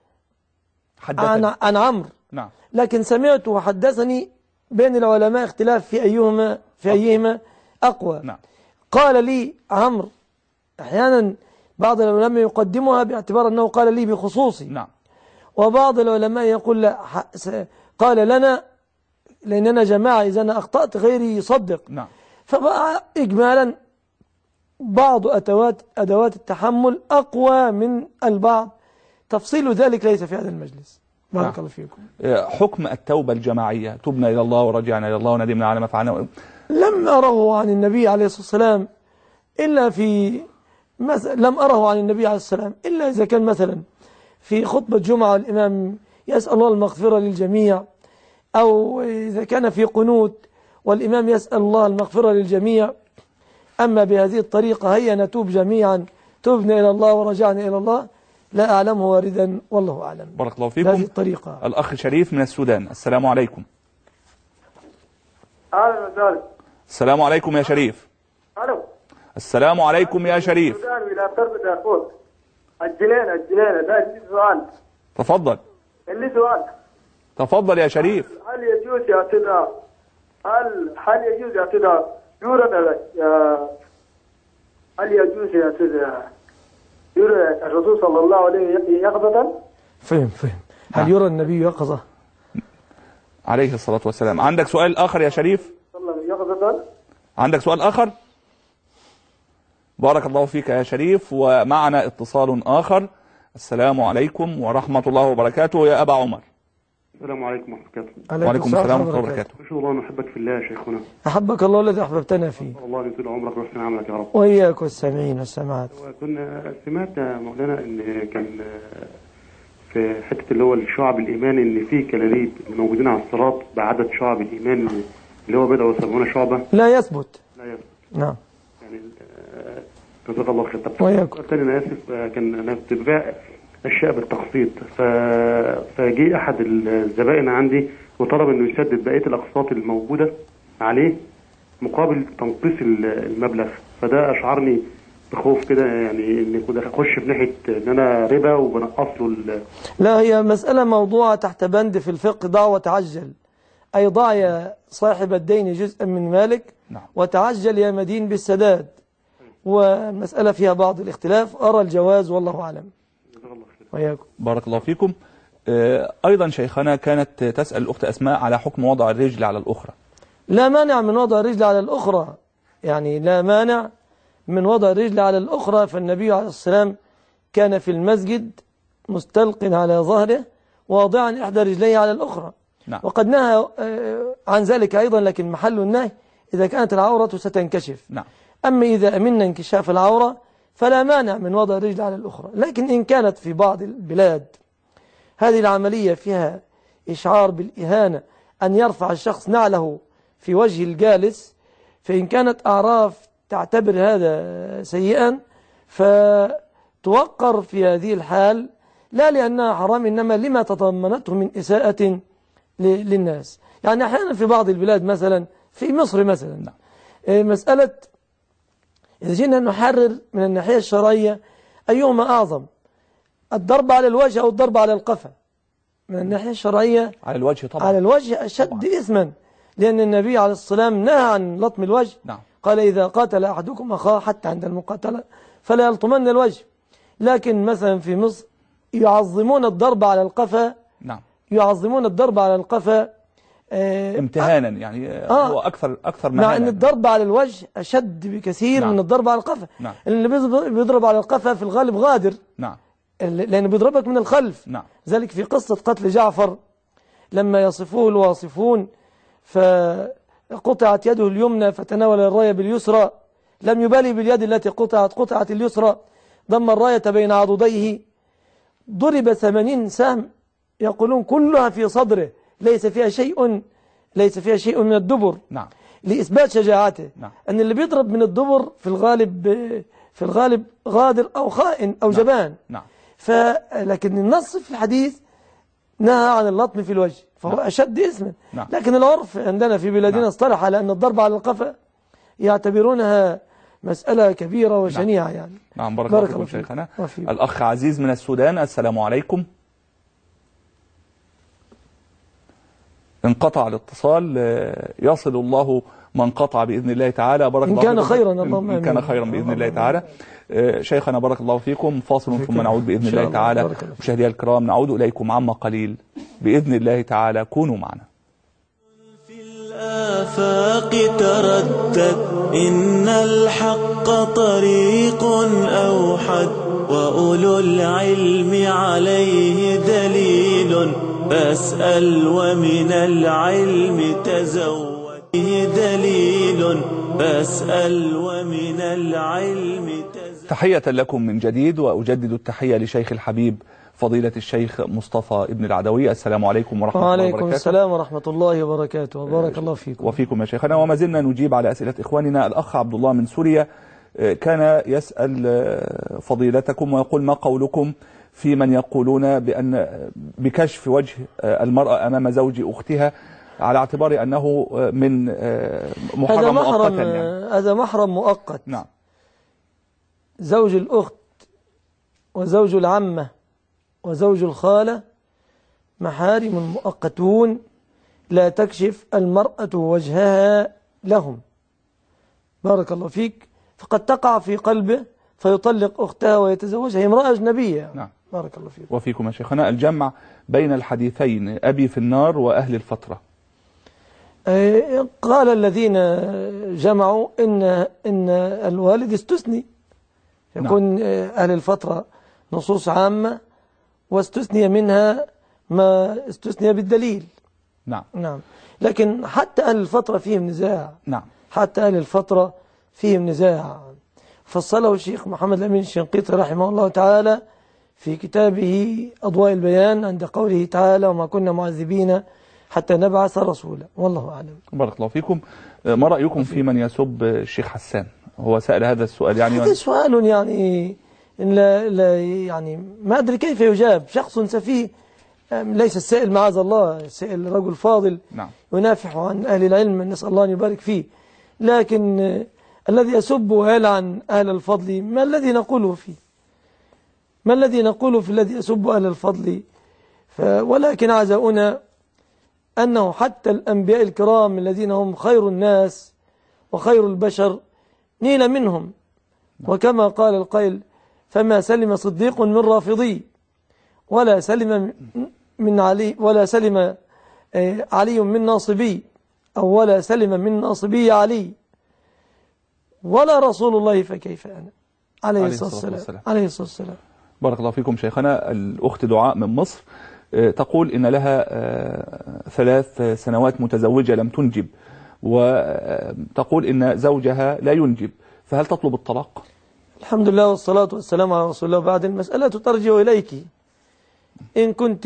عن عمرو. نعم. لكن سمعت وحدثني بين العلماء اختلاف في أيهما أقوى. نعم. قال لي عمرو، أحيانا بعض العلماء يقدمها باعتبار أنه قال لي بخصوصي. نعم. وبعض العلماء يقول لا، قال لنا لأننا جماعة، إذا أنا أخطأت غيري يصدق. نعم. فبقى إجمالا بعض أدوات التحمل أقوى من البعض، تفصيل ذلك ليس في هذا المجلس. بارك الله فيكم. حكم التوبة الجماعية، تبنا إلى الله ورجعنا إلى الله وندمنا على ما فعلنا. لم أره عن النبي عليه الصلاة والسلام إلا لم أره عن النبي عليه الصلاة والسلام إلا إذا كان مثلا في خطبة جمعة الإمام يسأل الله المغفرة للجميع، أو إذا كان في قنوت والإمام يسأل الله المغفرة للجميع. أما بهذه الطريقة هيا نتوب جميعا، تبنا إلى الله ورجعنا إلى الله، لا أعلمه واردا، والله أعلم. بارك الله فيكم. هذه الطريقة. الأخ شريف من السودان، السلام عليكم. أهلا وسهلا. السلام عليكم يا شريف. ألو. السلام عليكم يا شريف. السودان ولا تربط يا أخوك. الجنينة ده لي سؤال. تفضل. اللي سؤال. تفضل يا شريف. هل يجوز يا سيدنا هل يجوز يا سيدنا يورد هل يجوز يا سيدنا يرى الرسول صلى الله عليه يقظة؟ فهم. هل يرى النبي يقظة عليه الصلاة والسلام؟ عندك سؤال آخر يا شريف؟ يقظة. عندك سؤال آخر؟ بارك الله فيك يا شريف. ومعنا اتصال آخر. السلام عليكم ورحمة الله وبركاته يا أبا عمر. السلام عليكم ورحمة الله وبركاته. وعليكم السلام ورحمة الله وبركاته. ما شاء الله نحبك في الله يا شيخنا. أحبك الله الذي أحببتنا فيه. الله يطول عمرك ويحسن عملك يا رب. وإياك والسامعين والسامعات. كنا سمعت مولانا إن كان في حتة اللي هو الشعب الإيمان إن في كلاليب موجودين على الصراط بعدد شعب الإيمان اللي هو بدأوا يسمونه شعبة. لا يثبت. نعم. يعني جزاك الله خير. طب وإياكم. تاني أنا آسف، كان بتبيع أشياء بالتقسيط، فجي أحد الزبائن عندي وطلب إنه يسدد بقية الأقساط الموجودة عليه مقابل تنقيص المبلغ، فده أشعرني بخوف كده، يعني إن كنت أخش في ناحية إن أنا ربا وبنقص له. لا، هي مسألة موضوعة تحت بند في الفقه ضع وتعجل، أي ضع يا صاحب الدين جزءا من مالك. نعم. وتعجل يا مدين بالسداد. والمسألة فيها بعض الاختلاف، أرى الجواز والله أعلم. وياكم. بارك الله فيكم. أيضا شيخنا كانت تسأل الأخت أسماء على حكم وضع الرجل على الأخرى. لا مانع من وضع الرجل على الأخرى، يعني لا مانع من وضع الرجل على الأخرى. فالنبي عليه السلام كان في المسجد مستلق على ظهره واضعا إحدى رجليه على الأخرى. نعم. وقد نهى عن ذلك أيضا، لكن محل النهي إذا كانت العورة ستنكشف. نعم. أما إذا أمنا انكشاف العورة فلا مانع من وضع الرجل على الأخرى. لكن إن كانت في بعض البلاد هذه العملية فيها إشعار بالإهانة، أن يرفع الشخص نعله في وجه الجالس، فإن كانت أعراف تعتبر هذا سيئا فتوقر في هذه الحال، لا لأنها حرام، إنما لما تضمنته من إساءة للناس. يعني أحيانا في بعض البلاد مثلا في مصر مثلا مسألة إذا جينا نحرر من الناحية الشرعية أيهما أعظم، الضرب على الوجه أو الضرب على القفا من الناحية الشرعية على الوجه طبعا، على الوجه أشد إثما، لأن النبي عليه الصلاة والسلام نهى عن لطم الوجه. نعم. قال إذا قاتل أحدكم أخاه حتى عند المقاتلة فلا يلطمن الوجه. لكن مثلا في مصر يعظمون الضرب على القفا. نعم. يعظمون الضرب على القفا امتهانا يعني هو أكثر مهانا، مع أن الضرب على الوجه أشد بكثير من الضرب على القفا. نعم. اللي بيضرب على القفا في الغالب غادر. نعم. لأنه بيضربك من الخلف. نعم. ذلك في قصة قتل جعفر لما يصفوه الواصفون فقطعت يده اليمنى فتناول الراية باليسرى، لم يبالي باليد التي قطعت اليسرى، ضم الراية بين عضديه، ضرب 80 سهم يقولون كلها في صدره ليس فيها شيء من الدبر. نعم. لإثبات شجاعته. نعم. أن اللي بيضرب من الدبر في الغالب غادر أو خائن أو جبان. نعم. لكن النص في الحديث نهى عن اللطم في الوجه فهو أشد إثما. نعم. لكن العرف عندنا في بلادنا اصطلح على أن الضرب على القفا يعتبرونها مسألة كبيرة وشنيعة. يعني نعم. بارك الله فيكم شيخنا. الأخ عزيز من السودان، السلام عليكم. انقطع الاتصال، يصل الله من قطع بإذن الله تعالى. بارك الله فيكم. إن كان خيرا بإذن الله تعالى. شيخنا بارك الله فيكم، فاصل ثم نعود بإذن الله تعالى. مشاهدينا الكرام نعود إليكم عما قليل بإذن الله تعالى، كونوا معنا. في الآفاق تردد إن الحق طريق أوحد وأولو العلم عليه دليل، فاسأل ومن العلم تزود دليل، فاسأل ومن العلم تزود. تحية لكم من جديد، وأجدد التحية لشيخ الحبيب فضيلة الشيخ مصطفى ابن العدوي. السلام عليكم ورحمة الله وبركاته. وعليكم السلام ورحمة الله وبركاته، وبارك الله فيكم. وفيكم يا شيخنا. وما زلنا نجيب على أسئلة إخواننا. الأخ عبد الله من سوريا كان يسأل فضيلتكم ويقول: ما قولكم في من يقولون بكشف وجه المرأة أمام زوج أختها على اعتبار أنه من محرم مؤقتا؟ يعني هذا محرم مؤقت. نعم. زوج الأخت وزوج العمة وزوج الخالة محارم مؤقتون لا تكشف المرأة وجهها لهم. بارك الله فيك. فقد تقع في قلبه فيطلق أختها ويتزوجها، هي امرأة أجنبية. نعم. بارك الله فيك. وفيكم يا شيخنا. الجمع بين الحديثين، أبي في النار وأهل الفترة. قال الذين جمعوا إن الوالد استثني، يكون أهل الفترة نصوص عامة واستثني منها ما استثني بالدليل. نعم. نعم. لكن حتى أهل الفترة فيهم نزاع. نعم. حتى أهل الفترة فيهم نزاع، فصله الشيخ محمد الأمين الشنقيطي رحمه الله تعالى في كتابه أضواء البيان عند قوله تعالى: وما كنا معذبين حتى نبعث رسولا. والله أعلم. بارك الله فيكم. ما رأيكم في من يسب الشيخ حسان؟ هو سأل هذا السؤال. يعني هذا سؤال يعني لا يعني ما أدري كيف يجاب. شخص سفيه، ليس السائل معاذ الله، السائل رجل فاضل. نعم. ينافح عن أهل العلم، نسأل الله أن يبارك فيه. لكن الذي يسب ويلعن أهل الفضل ما الذي نقوله فيه؟ ما الذي نقوله في الذي يسب أهل الفضل؟ ولكن عزاؤنا أنه حتى الأنبياء الكرام الذين هم خير الناس وخير البشر نيل منهم. وكما قال القائل: فما سلم صديق من رافضي ولا سلم من علي ولا سلم علي من ناصبي، أو ولا سلم من ناصبي علي ولا رسول الله فكيف أنا، عليه الصلاة والسلام. بارك الله فيكم شيخنا. الأخت دعاء من مصر تقول إن لها 3 سنوات متزوجة لم تنجب، وتقول إن زوجها لا ينجب، فهل تطلب الطلاق؟ الحمد لله والصلاة والسلام على رسول الله. بعد المسألة ترجع إليك. إن كنت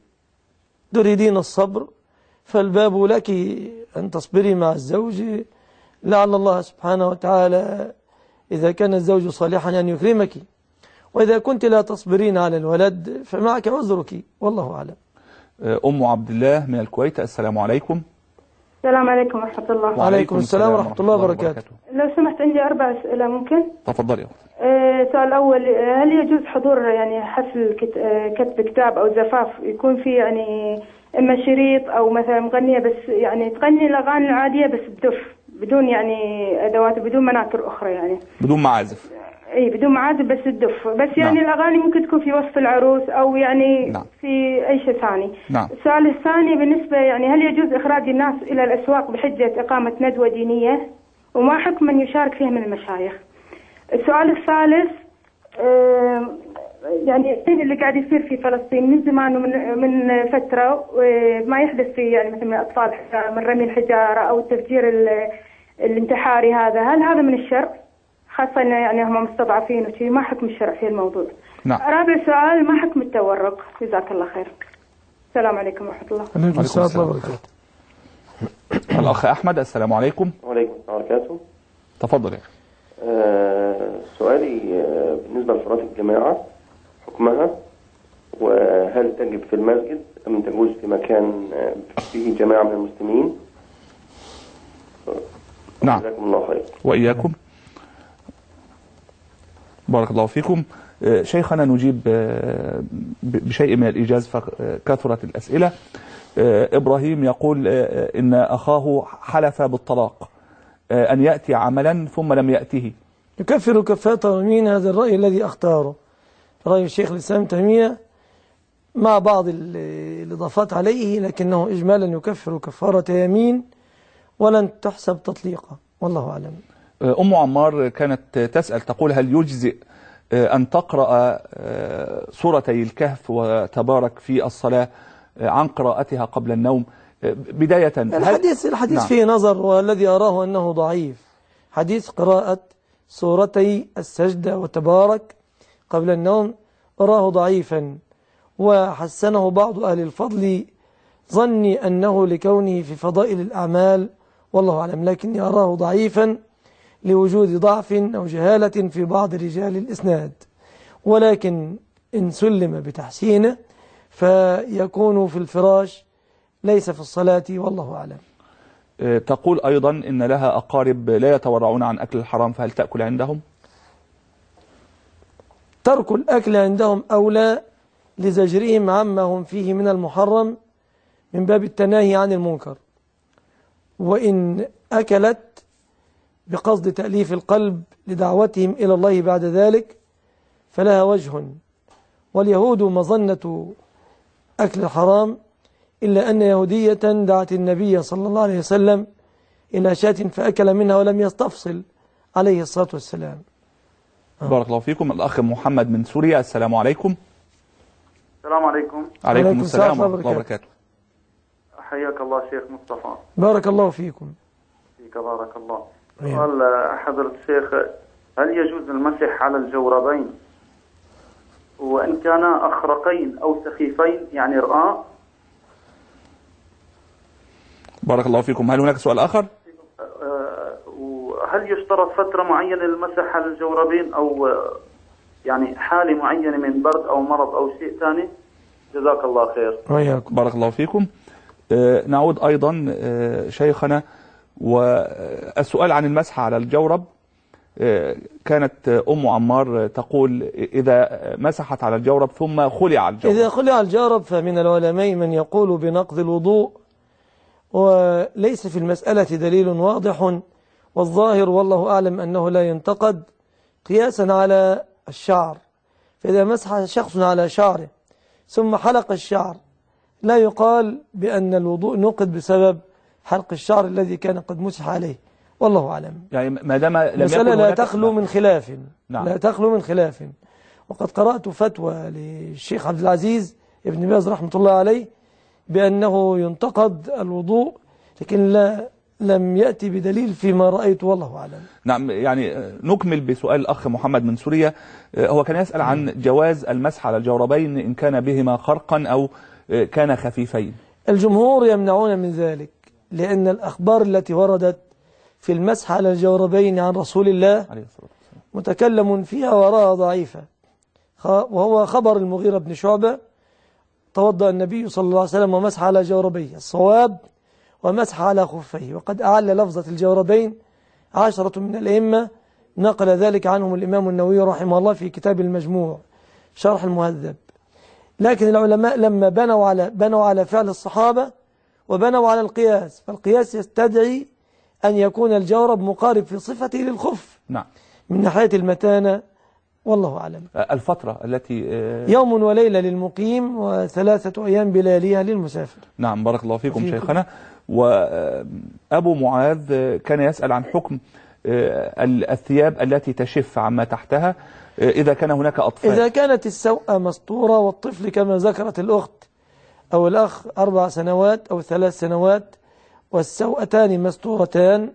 تريدين الصبر فالباب لك أن تصبري مع الزوج، لعل الله سبحانه وتعالى إذا كان الزوج صالحا أن يكرمك، وإذا كنت لا تصبرين على الولد فمعك عذرك، والله أعلم. أم عبد الله من الكويت، السلام عليكم. السلام عليكم ورحمة الله. وعليكم السلام ورحمة الله وبركاته. لو سمحت عندي 4 أسئلة ممكن؟ تفضلي يا أختي. السؤال الأول، هل يجوز حضور يعني حفل كتب كتاب أو زفاف يكون فيه يعني إما شريط أو مثلا مغنية بس يعني تغني الأغاني العادية بس بدف بدون يعني أدوات بدون مناكر أخرى يعني بدون معازف؟ اي بدون معازف بس الدف بس يعني الأغاني ممكن تكون في وسط العروس أو يعني في أي شيء ثاني. السؤال الثاني بالنسبة يعني هل يجوز إخراج الناس إلى الأسواق بحجة إقامة ندوة دينية وما حكم من يشارك فيه من المشايخ؟ السؤال الثالث يعني اللي قاعد يصير في فلسطين من زمان ومن فترة ما يحدث في يعني مثل من الأطفال من رمي الحجارة أو التفجير الانتحاري هل هذا من الشرع؟ خاصة يعني هم مستضعفين وشيء ما حكم الشرع في الموضوع. رابع سؤال، ما حكم التورق؟ جزاك الله خير. السلام عليكم ورحمة الله. عليكم السلام ورحمة الله وبركاته. الأخ أحمد، السلام عليكم. وعليكم السلام ورحمة الله. تفضل يا أخي. سؤالي بالنسبة لصلاة الجماعة حكمها، وهل تجب في المسجد أم تجوز في مكان فيه جماعة من المسلمين؟ نعم. جزاكم الله خير. وإياكم. بارك الله فيكم. شيخنا نجيب بشيء من الإيجاز فكثرت الأسئلة. إبراهيم يقول إن أخاه حلف بالطلاق أن يأتي عملا ثم لم يأته، يكفر كفارة يمين. هذا الرأي الذي أختاره رأي الشيخ الإسلام تيمية مع بعض الإضافات عليه، لكنه إجمالا يكفر كفارة يمين ولن تحسب تطليقا، والله أعلم. أم عمار كانت تسأل تقول هل يجزئ أن تقرأ سورتي الكهف وتبارك في الصلاة عن قراءتها قبل النوم؟ بداية الحديث فيه نظر، والذي أراه أنه ضعيف. حديث قراءة سورتي السجدة وتبارك قبل النوم أراه ضعيفا، وحسنه بعض أهل الفضل ظني أنه لكونه في فضائل الأعمال، والله أعلم، لكني أراه ضعيفا لوجود ضعف أو جهالة في بعض رجال الإسناد، ولكن إن سلم بتحسينه فيكون في الفراش ليس في الصلاة، والله أعلم. تقول أيضا إن لها أقارب لا يتورعون عن أكل الحرام، فهل تأكل عندهم؟ ترك الأكل عندهم أولى لزجرهم عما هم فيه من المحرم من باب التناهي عن المنكر، وإن أكلت بقصد تأليف القلب لدعوتهم إلى الله بعد ذلك فلها وجه. واليهود مظنة أكل الحرام، إلا أن يهودية دعت النبي صلى الله عليه وسلم إلى شاة فأكل منها ولم يستفصل عليه الصلاة والسلام. بارك الله فيكم. الأخ محمد من سوريا، السلام عليكم. السلام عليكم. عليكم السلام ورحمة الله وبركاته. حياك الله شيخ مصطفى. بارك الله فيكم. فيك بارك الله. سؤال حضرة الشيخ، هل يجوز المسح على الجوربين وإن كانا أخرقين أو سخيفين يعني رآء؟ بارك الله فيكم. هل هناك سؤال آخر؟ وهل يشترط فترة معينة للمسح على الجوربين أو يعني حالة معينة من برد أو مرض أو شيء ثاني؟ جزاك الله خير. بارك الله فيكم. نعود أيضا شيخنا، والسؤال عن المسح على الجورب. كانت أم عمار تقول إذا مسحت على الجورب ثم خلع الجورب، إذا خلع الجورب فمن العلماء من يقول بنقض الوضوء، وليس في المسألة دليل واضح، والظاهر والله أعلم أنه لا ينتقد قياسا على الشعر. فإذا مسح شخص على شعره ثم حلق الشعر لا يقال بأن الوضوء نقض بسبب حلق الشعر الذي كان قد مسح عليه، والله أعلم. يعني ما دام لم المسألة لا تخلو من خلاف. نعم. لا تخلو من خلاف. وقد قرأت فتوى للشيخ عبد العزيز ابن باز رحمة الله عليه بأنه ينتقد الوضوء، لكن لم يأتي بدليل فيما رأيت، والله أعلم. نعم. يعني نكمل بسؤال الأخ محمد من سوريا. هو كان يسأل عن جواز المسح على الجوربين إن كان بهما خرقا أو كان خفيفين. الجمهور يمنعون من ذلك، لأن الأخبار التي وردت في المسح على الجوربين عن رسول الله متكلم فيها وراء ضعيفة، وهو خبر المغيرة بن شعبة: توضأ النبي صلى الله عليه وسلم ومسح على جوربيه، الصواب ومسح على خفيه. وقد أعل لفظة الجوربين 10 من الأئمة نقل ذلك عنهم الإمام النووي رحمه الله في كتاب المجموع شرح المهذب. لكن العلماء لما بنوا على فعل الصحابة وبنوا على القياس، فالقياس يستدعي أن يكون الجورب مقارب في صفته للخف. نعم. من ناحية المتانة والله أعلم. الفترة التي يوم وليلة للمقيم و3 أيام بلياليها للمسافر. نعم بارك الله فيكم شيخنا. وأبو معاذ كان يسأل عن حكم الثياب التي تشف عما تحتها إذا كان هناك أطفال. إذا كانت السوءة مسطورة والطفل كما ذكرت الأخت أو الأخ 4 سنوات أو 3 سنوات والسوءتان مستورتان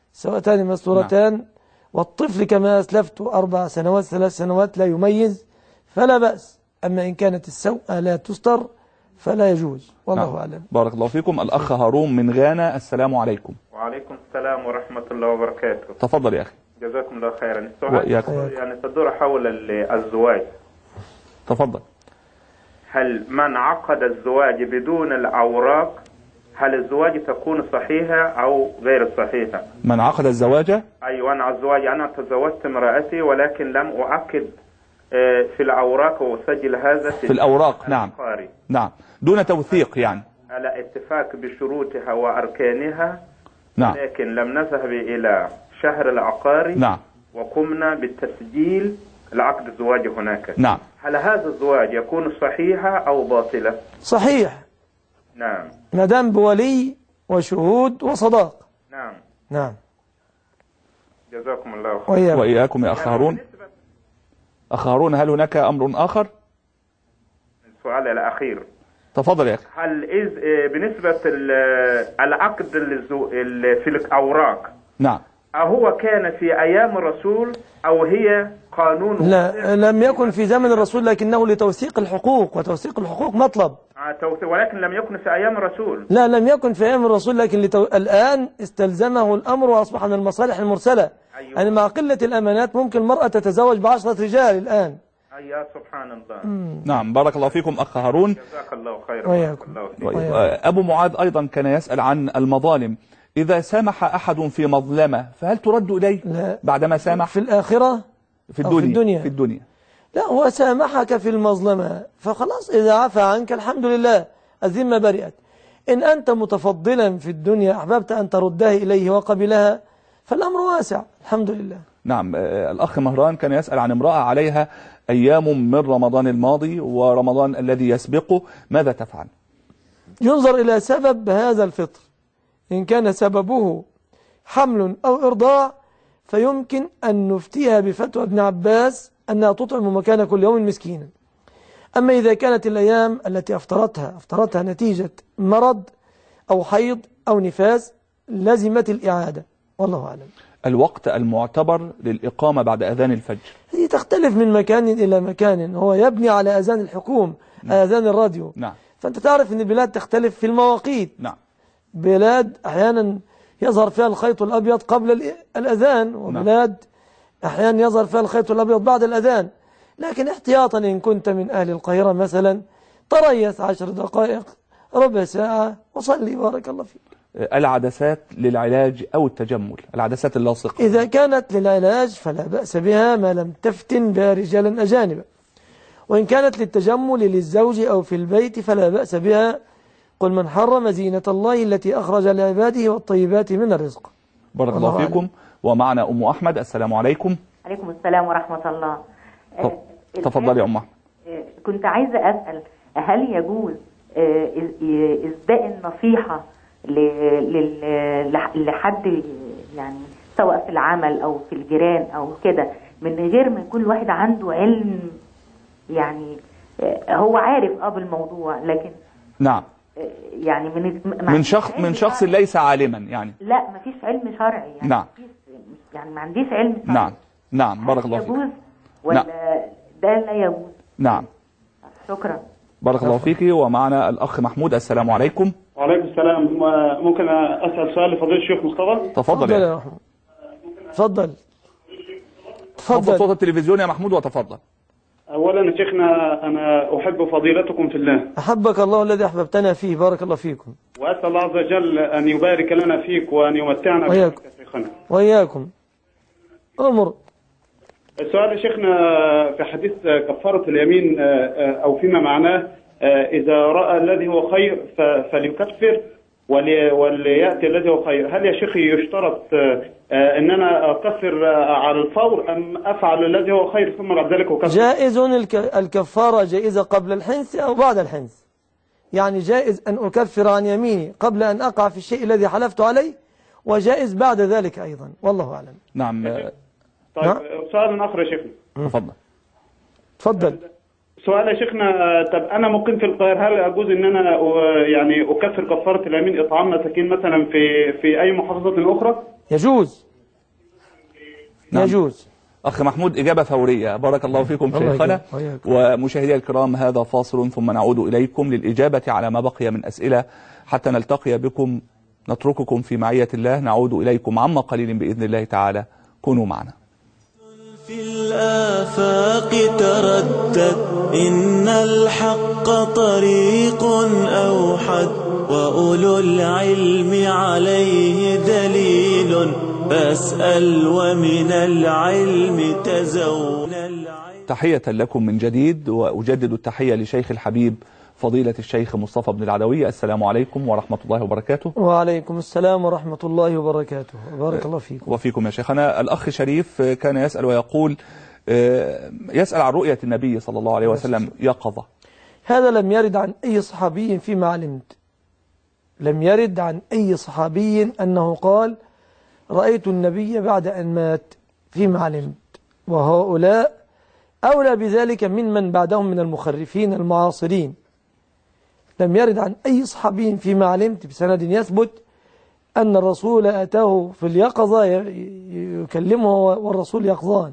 نعم. والطفل كما أسلفت 4 سنوات 3 سنوات لا يميز فلا بأس. أما إن كانت السوءة لا تستر فلا يجوز والله أعلم. بارك الله فيكم. الأخ هارون من غانا، السلام عليكم. وعليكم السلام ورحمة الله وبركاته. تفضل يا أخي. جزاكم الله خيرا. السؤال يعني تدور حول الزواج. تفضل. هل من عقد الزواج بدون الأوراق هل الزواج تكون صحيحة أو غير صحيحة؟ من عقد الزواج؟ أيوة أنا الزواج أنا تزوجت امرأتي ولكن لم أؤكد في الأوراق وأسجل هذا في الأوراق. نعم نعم دون توثيق يعني على اتفاق بشروطها وأركانها. نعم. لكن لم نذهب إلى شهر العقاري. نعم. وقمنا بالتسجيل العقد الزواج هناك. نعم. هل هذا الزواج يكون صحيحة أو باطلة؟ صحيح. نعم. ما دام بولي وشهود وصداق. نعم. نعم. جزاكم الله خير. وإياكم يا أخ هارون. أخ هارون هل هناك أمر آخر؟ السؤال الأخير. تفضل يا أخي. هل بالنسبة العقد في الأوراق نعم أهو كان في أيام الرسول أو هي قانون؟ لا لم يكن في زمن الرسول لكنه لتوثيق الحقوق وتوثيق الحقوق مطلب. ولكن لم يكن في أيام الرسول. لا لم يكن في أيام الرسول لكن الآن استلزمه الأمر وأصبح من المصالح المرسلة. أيوة. يعني مع قلة الأمانات ممكن المرأة تتزوج ب10 رجال الآن. يا سبحان الله. نعم بارك الله فيكم أخ هارون. جزاك الله خيرا. وياكم. أبو معاذ أيضا كان يسأل عن المظالم. إذا سامح أحد في مظلمة فهل ترد إليه بعدما سامح؟ في الآخرة في الدنيا. في الدنيا. لا هو سامحك في المظلمة فخلاص إذا عفى عنك الحمد لله الذمة برئت. إن أنت متفضلا في الدنيا أحببت أن تردها إليه وقبلها فالأمر واسع الحمد لله. نعم. الأخ مهران كان يسأل عن امرأة عليها أيام من رمضان الماضي ورمضان الذي يسبقه، ماذا تفعل؟ ينظر إلى سبب هذا الفطر. إن كان سببه حمل أو إرضاع فيمكن أن نفتيها بفتوى ابن عباس أنها تطعم مكان كل يوم مسكينا. أما إذا كانت الأيام التي أفطرتها نتيجة مرض أو حيض أو نفاس لزمت الإعادة والله أعلم. الوقت المعتبر للإقامة بعد أذان الفجر هي تختلف من مكان إلى مكان. هو يبني على أذان الحكوم أذان الراديو. نعم. فأنت تعرف أن البلاد تختلف في المواقيت. نعم. بلاد أحيانا يظهر فيها الخيط الأبيض قبل الأذان وبلاد أحيانا يظهر فيها الخيط الأبيض بعد الأذان. لكن احتياطا إن كنت من أهل القاهرة مثلا تريث 10 دقائق ربع ساعة وصلي بارك الله فيك. العدسات للعلاج أو التجمل، العدسات اللاصقة إذا كانت للعلاج فلا بأس بها ما لم تفتن بها رجالا أجانبا، وإن كانت للتجمل للزوج أو في البيت فلا بأس بها. قل من حرم زينة الله التي أخرج لعباده والطيبات من الرزق. بارك الله فيكم. ومعنا أم أحمد، السلام عليكم. عليكم السلام ورحمة الله. تفضل يا أم أحمد. كنت عايزة أسأل هل يجوز إسداء النصيحة لحد يعني سواء في العمل أو في الجيران أو كده من غير ما يكون الواحد عنده علم، يعني هو عارف بالموضوع لكن نعم يعني من شخص ليس عالما يعني لا ما فيش علم شرعي يعني نعم يعني ما عنديش علم شرعي. نعم بارك الله فيك. يجوز ولا ده لا يجوز؟ نعم شكرا. بارك الله فيك. ومعنا الأخ محمود، السلام عليكم. وعليكم السلام. ممكن أسأل سؤال لفضيلة الشيخ مصطفى؟ تفضل يا محمود. تفضل صوت التلفزيون يا محمود وتفضل. أولا شيخنا أنا أحب فضيلتكم في الله. أحبك الله الذي أحببتنا فيه، بارك الله فيكم. وأسأل الله عز وجل أن يبارك لنا فيك وأن يمتعنا بك شيخنا. وإياكم. أمر. السؤال يا شيخنا في حديث كفارة اليمين أو فيما معناه إذا رأى الذي هو خير فليكفر وليأتي الذي هو خير. هل يا شيخي يشترط أن أنا أكفر على الفور أم أفعل الذي هو خير ثم بعد ذلك أكفر؟ جائز الكفارة جائزة قبل الحنث أو بعد الحنث. يعني جائز أن أكفر عن يميني قبل أن أقع في الشيء الذي حلفت عليه، وجائز بعد ذلك أيضا، والله أعلم. نعم. طيب سؤال آخر يا شيخنا. تفضل. سؤال يا شيخنا، طب أنا مقيم في القاهرة، هل يجوز إن أنا يعني أكفر كفارة اليمين إطعام مساكين مثلا في أي محافظة أخرى؟ يجوز. نعم. يجوز. أخ محمود، إجابة فورية. بارك الله فيكم شيخنا. ومشاهدي الكرام، هذا فاصل ثم نعود إليكم للإجابة على ما بقي من أسئلة حتى نلتقي بكم. نترككم في معية الله، نعود إليكم عما قليل بإذن الله تعالى. كونوا معنا. في الآفاق تردد إن الحق طريق أوحد، وأولو العلم عليه دليل، فاسأل ومن العلم تزون. تحية لكم من جديد، وأجدد التحية لشيخ الحبيب فضيلة الشيخ مصطفى بن العدوي. السلام عليكم ورحمة الله وبركاته. وعليكم السلام ورحمة الله وبركاته. بارك الله فيكم. وفيكم يا شيخنا. الأخ شريف كان يسأل ويقول، يسأل عن رؤية النبي صلى الله عليه وسلم يقظة. هذا لم يرد عن أي صحابي فيما علمت، لم يرد عن أي صحابي أنه قال رأيت النبي بعد أن مات فيما علمت، وهؤلاء أولى بذلك من بعدهم من المخرفين المعاصرين. لم يرد عن أي صحابي فيما علمت بسند يثبت أن الرسول أتاه في اليقظة يكلمه والرسول يقظان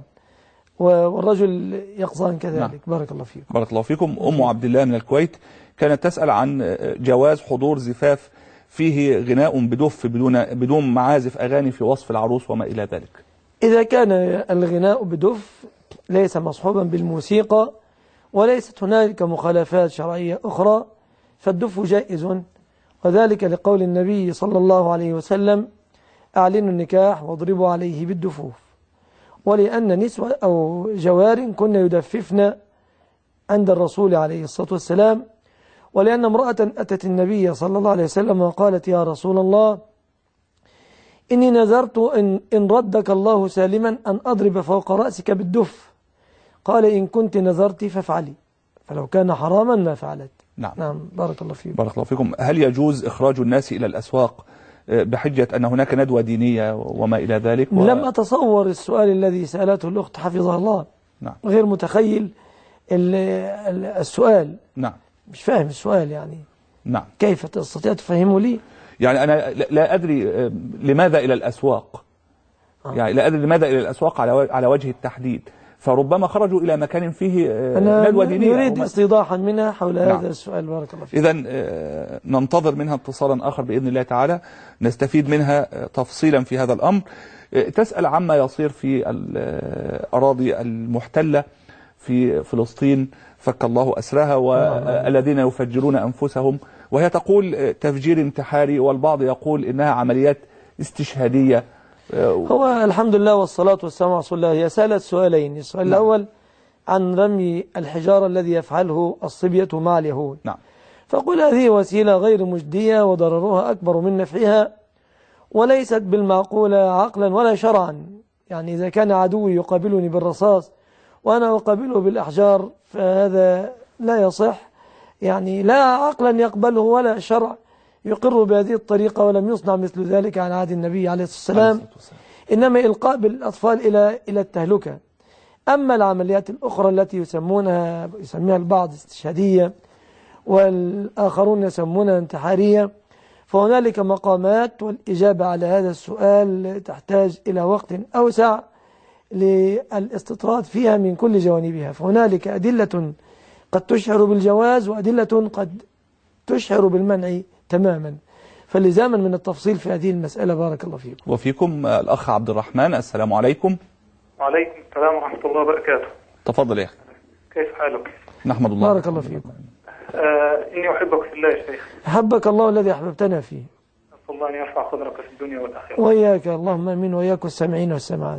والرجل يقظان كذلك. نعم. بارك الله فيكم. بارك الله فيكم. أم عبد الله من الكويت كانت تسأل عن جواز حضور زفاف فيه غناء بدف بدون معازف أغاني في وصف العروس وما إلى ذلك. إذا كان الغناء بدف ليس مصحوبا بالموسيقى وليست هنالك مخالفات شرعية أخرى فالدف جائز، وذلك لقول النبي صلى الله عليه وسلم أعلنوا النكاح واضربوا عليه بالدفوف، ولأن نسوة أو جوار كنا يدففن عند الرسول عليه الصلاة والسلام، ولأن امرأة أتت النبي صلى الله عليه وسلم وقالت يا رسول الله إني نذرت إن ردك الله سالما أن أضرب فوق رأسك بالدف، قال إن كنت نذرت فافعلي، فلو كان حراما ما فعلت. نعم. بارك الله فيكم. بارك الله فيكم. هل يجوز إخراج الناس إلى الأسواق بحجة أن هناك ندوة دينية وما إلى ذلك؟ لم أتصور السؤال الذي سألته الأخت حفظها الله. نعم. غير متخيل السؤال. نعم. مش فاهم السؤال يعني. نعم. كيف تستطيع تفهمه لي؟ يعني أنا لا أدري لماذا إلى الأسواق. يعني لا أدري لماذا إلى الأسواق على وجه التحديد، فربما خرجوا إلى مكان فيه ندوة دينية. أنا نريد استيضاحا منها حول نعم. هذا السؤال. بارك الله فيك. إذن ننتظر منها اتصالا آخر بإذن الله تعالى نستفيد منها تفصيلا في هذا الأمر. تسأل عما يصير في الأراضي المحتلة في فلسطين، فك الله أسرها، والذين يفجرون أنفسهم، وهي تقول تفجير انتحاري، والبعض يقول إنها عمليات استشهادية. هو الحمد لله والصلاة والسلام على رسول الله. هي سألت سؤالين، السؤال الأول عن رمي الحجارة الذي يفعله الصبية مع اليهود. نعم. فقل هذه وسيلة غير مجدية وضررها أكبر من نفعها، وليست بالمعقولة عقلا ولا شرعا. يعني إذا كان عدوي يقابلني بالرصاص وأنا أقابله بالأحجار فهذا لا يصح، يعني لا عقلا يقبله ولا شرع يقر بهذه الطريقة، ولم يصنع مثل ذلك على عهد النبي عليه الصلاة والسلام، إنما إلقاء بالأطفال إلى التهلكة. أما العمليات الأخرى التي يسميها البعض استشهادية والآخرون يسمونها انتحارية، فهنالك مقامات، والإجابة على هذا السؤال تحتاج إلى وقت أوسع للاستطراد فيها من كل جوانبها. فهنالك أدلة قد تشعر بالجواز وأدلة قد تشعر بالمنع تماما، فلزاما من التفصيل في هذه المسألة. بارك الله فيكم. وفيكم. الأخ عبد الرحمن، السلام عليكم. وعليكم السلام ورحمة الله وبركاته. تفضل يا أخي. كيف حالك؟ نحمد الله. بارك الله فيكم. إني أحبك في الله يا شيخ. أحبك الله الذي أحببتنا فيه. أسأل الله أن يرفع قدرك في الدنيا والآخرة. وإياك، اللهم آمين، وإياك السامعين والسامعات. جزاك الله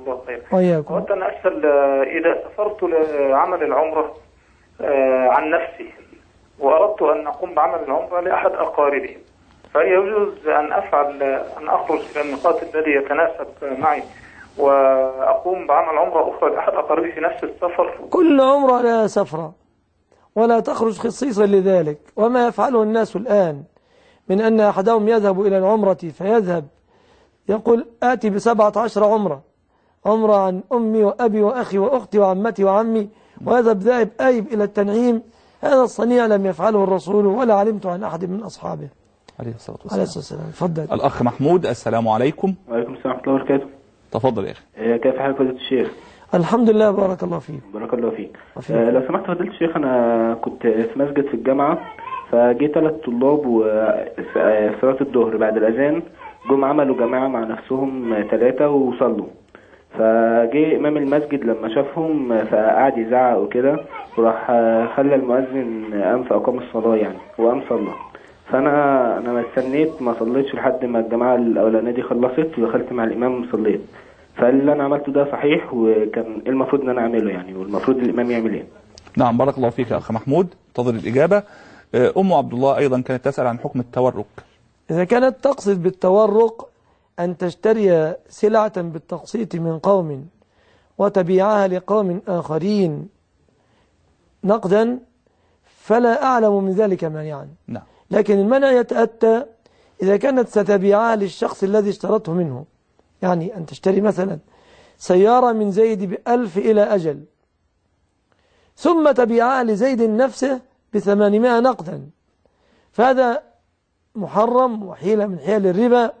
الله خير. وإياكم. كنت أنا أسأل إذا سافرت لعمل العمرة عن نفسي وأردت أن أقوم بعمل العمرة لأحد أقاربي، فهل يجوز أن أخرج إلى النقاط الذي يتناسب معي وأقوم بعمل عمرة أخرى لأحد أقاربي في نفس السفر؟ كل عمرة لها سفرة ولا تخرج خصيصا لذلك. وما يفعله الناس الآن من أن أحدهم يذهب إلى العمرة فيذهب يقول آتي ب17 عمرة عن أمي وأبي وأخي وأختي وعمتي وعمي، ويذهب ذاهب آيب إلى التنعيم. هذا الصنيع لم يفعله الرسول ولا علمت عن أحد من أصحابه عليه الصلاة والسلام. تفضل. الأخ محمود، السلام عليكم. وعليكم السلام ورحمة الله وبركاته. تفضل يا أخي. كيف حالك فضيلة الشيخ؟ الحمد لله، بارك الله فيك. بارك الله فيك. لو سمحت فضيلة الشيخ، أنا كنت في مسجد في الجامعة، فجي 3 طلاب وفي صلاة الظهر بعد الأذان جم عملوا جماعة مع نفسهم 3 وصلوا. فجي إمام المسجد لما شافهم فقعد يزعق وكده، وراح خلى المؤذن قام فأقام الصلاة يعني، وقام صلى. فأنا ما استنيت، ما صليتش لحد ما الجماعة الأولانية دي خلصت، ودخلت مع الإمام وصليت. فاللي أنا عملته ده صحيح؟ وكان إيه المفروض إن أنا أعمله يعني، والمفروض الإمام يعمل إيه؟ نعم، بارك الله فيك يا أخ محمود، انتظر الإجابة. أم عبد الله أيضا كانت تسأل عن حكم التورق. إذا كانت تقصد بالتورق أن تشتري سلعة بالتقسيط من قوم وتبيعها لقوم آخرين نقدا فلا أعلم من ذلك مانعا. نعم. لكن المنع يتأتى إذا كانت ستبيعها للشخص الذي اشترته منه. يعني أن تشتري مثلا سيارة من زيد ب1000 إلى أجل، ثم تبيعها لزيد نفسه ب800 نقدا، فهذا محرم وحيلة من حيل الربا.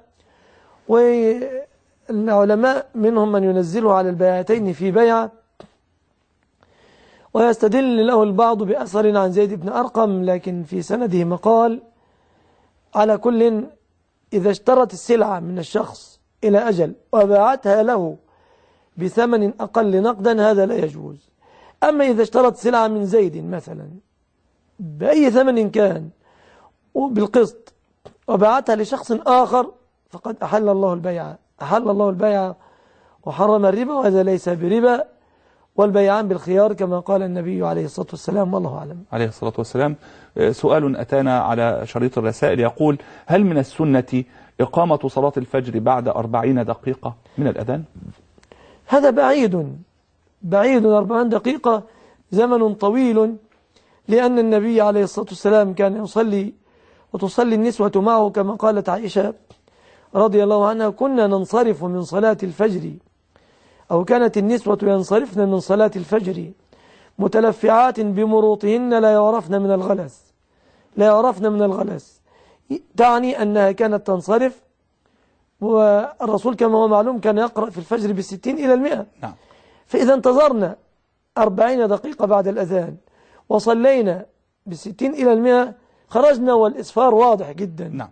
والعلماء منهم من ينزله على البيعتين في بيعة، ويستدل له البعض بأثر عن زيد بن أرقم لكن في سنده مقال. على كل، إذا اشترت السلعة من الشخص إلى أجل وباعتها له بثمن أقل نقدا هذا لا يجوز. أما إذا اشترت سلعة من زيد مثلا بأي ثمن كان وبالقسط وباعتها لشخص آخر فقد أحل الله البيع وحرم الربا، وهذا ليس بربا، والبيعان بالخيار كما قال النبي عليه الصلاة والسلام، والله أعلم. عليه الصلاة والسلام. سؤال أتانا على شريط الرسائل يقول: هل من السنة إقامة صلاة الفجر بعد 40 دقيقة من الأذان؟ هذا بعيد 40 دقيقة زمن طويل، لأن النبي عليه الصلاة والسلام كان يصلي وتصلي النسوة معه كما قالت عائشة رضي الله عنها: كنا ننصرف من صلاة الفجر، أو كانت النسوة ينصرفن من صلاة الفجر متلفعات بمروطهن لا يعرفن من الغلس، تعني أنها كانت تنصرف. والرسول كما هو معلوم كان يقرأ في الفجر ب60 إلى 100. نعم. فإذا انتظرنا 40 دقيقة بعد الأذان وصلينا ب60 إلى 100 خرجنا والإسفار واضح جدا. نعم.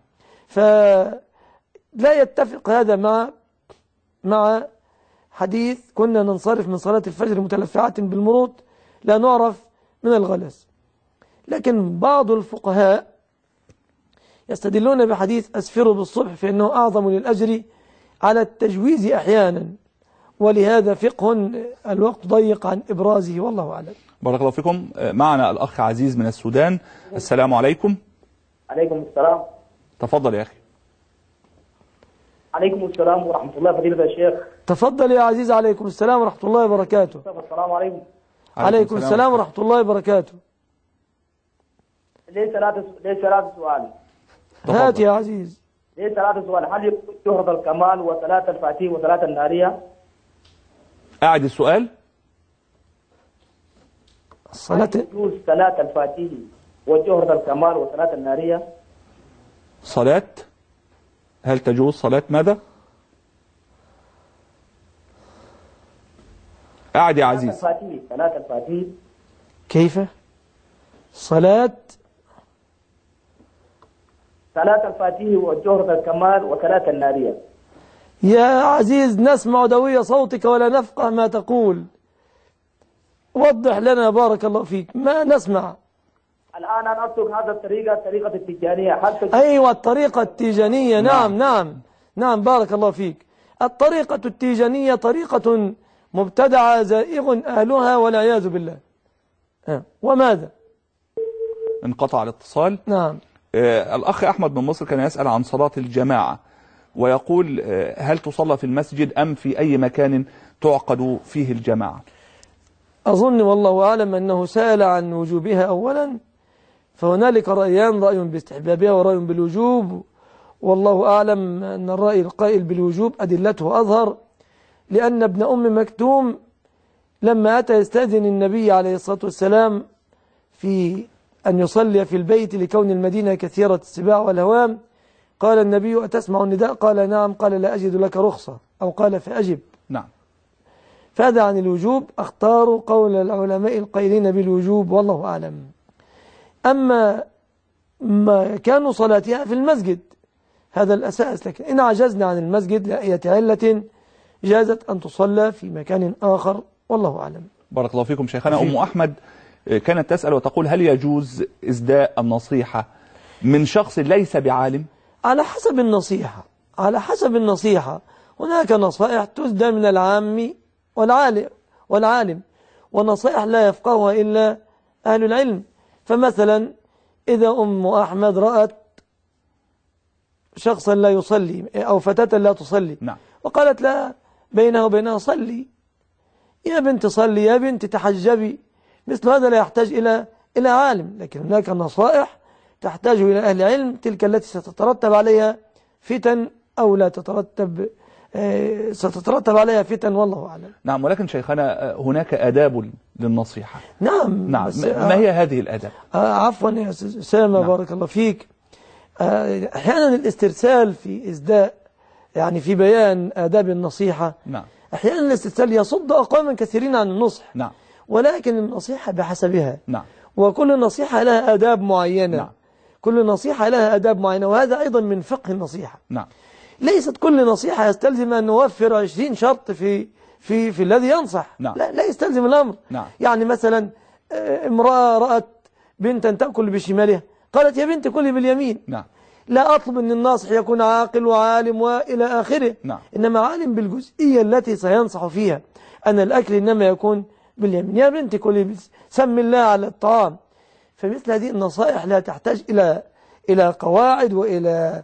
فلا يتفق هذا مع حديث كنا ننصرف من صلاة الفجر متلفعات بالمروط لا نعرف من الغلس. لكن بعض الفقهاء يستدلون بحديث أسفروا بالصبح فإنه أعظم للأجر على التجويز أحيانا، ولهذا فقه الوقت ضيق عن إبرازه، والله أعلم. بارك الله فيكم. معنا الأخ عزيز من السودان. السلام عليكم. عليكم السلام. تفضل يا أخي. عليكم السلام ورحمة الله فضيلة الشيخ. تفضل يا عزيز. عليكم السلام ورحمة الله وبركاته. السلام عليكم. عليكم السلام ورحمة الله وبركاته. ليه ثلاثة سؤال. هات يا عزيز. ليه 3 سؤال. هل يكون جوهرة الكمال وصلاة الفاتحة وصلاة النارية؟ أعد السؤال. صلاة الفاتحة وجوهرة الكمال وصلاة النارية. هل تجوز صلاة ماذا؟ أعد يا عزيز. صلاة الفاتحة كيف؟ صلاة الفاتحة وجوهرة الكمال وصلاة النارية. يا عزيز نسمع دوي صوتك ولا نفقه ما تقول، وضح لنا بارك الله فيك، ما نسمع. الآن أنا أترك هذا طريقة التيجانية. أيوة الطريقة التيجانية. نعم بارك الله فيك. الطريقة التيجانية طريقة مبتدعة زائغ أهلها والعياذ بالله. وماذا؟ انقطع الاتصال. نعم. الأخ أحمد من مصر كان يسأل عن صلاة الجماعة ويقول هل تصلى في المسجد أم في أي مكان تعقد فيه الجماعة؟ أظن والله أعلم أنه سأل عن وجوبها أولا، فهنالك رأيان، رأي باستحبابها ورأي بالوجوب، والله أعلم أن الرأي القائل بالوجوب أدلته أظهر، لأن ابن أم مكتوم لما أتى يستأذن النبي عليه الصلاة والسلام في أن يصلي في البيت لكون المدينة كثيرة السباع والهوام، قال النبي أتسمع النداء؟ قال نعم. قال لا أجد لك رخصة، أو قال فأجب. نعم. فهذا عن الوجوب، أختار قول العلماء القائلين بالوجوب والله أعلم. أما ما كانوا صلاتها في المسجد هذا الأساس، لكن إن عجزنا عن المسجد لأية علة جازت أن تصلى في مكان آخر والله أعلم. بارك الله فيكم شيخنا. أم أحمد كانت تسأل وتقول هل يجوز إسداء النصيحة من شخص ليس بعالم؟ على حسب النصيحة، على حسب النصيحة. هناك نصائح تسدى من العام والعالم، ونصائح لا يفقهها إلا أهل العلم. فمثلا إذا أم أحمد رأت شخصا لا يصلي أو فتاة لا تصلي، نعم، وقالت لا بينها وبينها صلي، يا بنت صلي، يا بنت تحجبي، مثل هذا لا يحتاج إلى عالم. لكن هناك نصائح تحتاج إلى أهل علم، تلك التي ستترتب عليها فتن أو لا تترتب، ستترتب عليها فتن والله أعلم. نعم. ولكن شيخنا هناك آداب للنصيحة. نعم. نعم. ما هي هذه الآداب؟ عفوا يا سامة، نعم. بارك الله فيك. أحيانا الاسترسال في إسداء، يعني في بيان آداب النصيحة، نعم، أحيانا الاسترسال يصد أقواما كثيرين عن النصح، نعم، ولكن النصيحة بحسبها، نعم، وكل نصيحة لها آداب معينة، نعم، كل نصيحة لها آداب معينة، وهذا أيضا من فقه النصيحة. نعم. ليست كل نصيحة يستلزم أن نوفر 20 شرط في الذي ينصح، نعم. لا يستلزم الأمر. نعم. يعني مثلا امرأة رأت بنتا تأكل بشمالها، قالت يا بنت كلي باليمين. نعم. لا أطلب أن الناصح يكون عاقل وعالم وإلى آخره، نعم. إنما عالم بالجزئية التي سينصح فيها، أن الأكل إنما يكون باليمين، يا بنت كلي سم الله على الطعام. فمثل هذه النصائح لا تحتاج إلى قواعد وإلى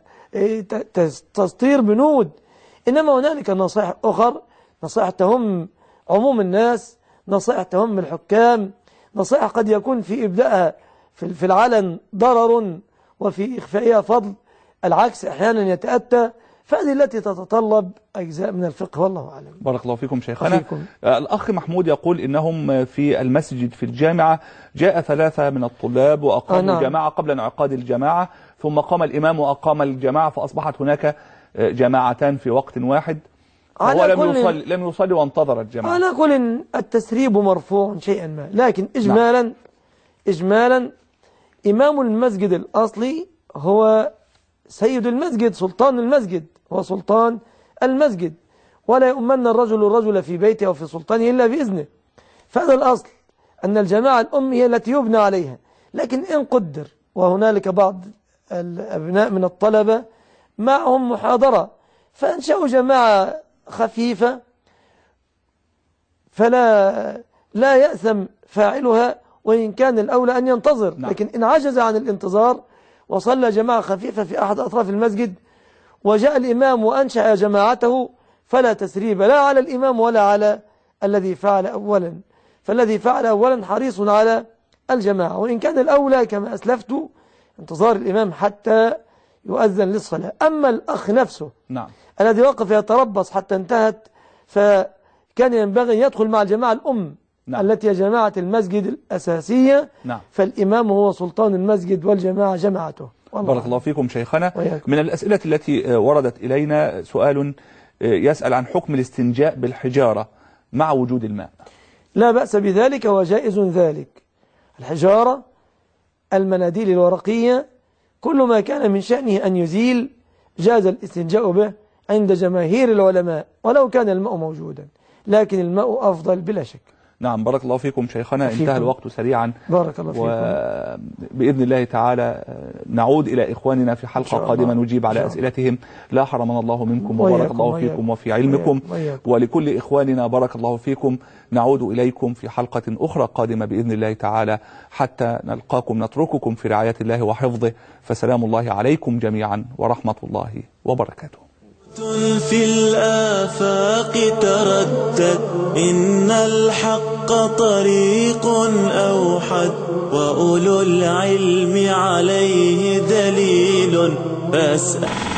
تسطير بنود، إنما هنالك نصائح أخر، نصائح تهم عموم الناس، نصائح تهم الحكام، نصائح قد يكون في إبداءها في العلن ضرر وفي إخفائها فضل، العكس أحيانا يتأتى، فهذه التي تتطلب أجزاء من الفقه والله أعلم. بارك الله فيكم شيخنا. الأخ محمود يقول إنهم في المسجد في الجامعة جاء 3 من الطلاب وأقاموا جماعة قبل انعقاد الجماعة، ثم قام الإمام وأقام الجماعة، فأصبحت هناك جماعتان في وقت واحد، وهو لم يصلي وانتظر الجماعة. على كل التسريب مرفوع شيئا ما، لكن إجمالا إمام المسجد الأصلي هو سيد المسجد، سلطان المسجد، هو سلطان المسجد، ولا يؤمن الرجل في بيته أو في سلطانه إلا بإذنه. فهذا الأصل أن الجماعة الأم هي التي يبنى عليها. لكن إن قدر وهنالك بعض الأبناء من الطلبة معهم محاضرة فأنشأوا جماعة خفيفة، فلا يأثم فاعلها، وإن كان الأولى أن ينتظر. لكن إن عجز عن الانتظار وصلى جماعة خفيفة في أحد أطراف المسجد وجاء الإمام وأنشأ جماعته، فلا تسريب لا على الإمام ولا على الذي فعل أولا، فالذي فعل أولا حريص على الجماعة، وإن كان الأولى كما أسلفت انتظار الإمام حتى يؤذن للصلاة. أما الأخ نفسه الذي وقف يتربص حتى انتهت، فكان ينبغي يدخل مع الجماعة الأم التي هي جماعة المسجد الأساسية، فالإمام هو سلطان المسجد والجماعة جماعته. بارك الله فيكم شيخنا. من الأسئلة التي وردت إلينا سؤال يسأل عن حكم الاستنجاء بالحجارة مع وجود الماء. لا بأس بذلك وجائز ذلك. الحجارة، المناديل الورقية، كل ما كان من شأنه أن يزيل جاز الاستنجاء به عند جماهير العلماء ولو كان الماء موجودا، لكن الماء أفضل بلا شك. نعم بارك الله فيكم شيخنا. انتهى الوقت سريعا. بارك الله فيكم. وبإذن الله تعالى نعود إلى إخواننا في حلقة قادمة نجيب على أسئلتهم. لا حرمنا الله منكم وبارك الله فيكم وفي علمكم. ولكل إخواننا بارك الله فيكم. نعود إليكم في حلقة أخرى قادمة بإذن الله تعالى. حتى نلقاكم نترككم في رعاية الله وحفظه. فسلام الله عليكم جميعا ورحمة الله وبركاته. في الآفاق تردد إن الحق طريق أوحد وأولو العلم عليه دليل فاسأل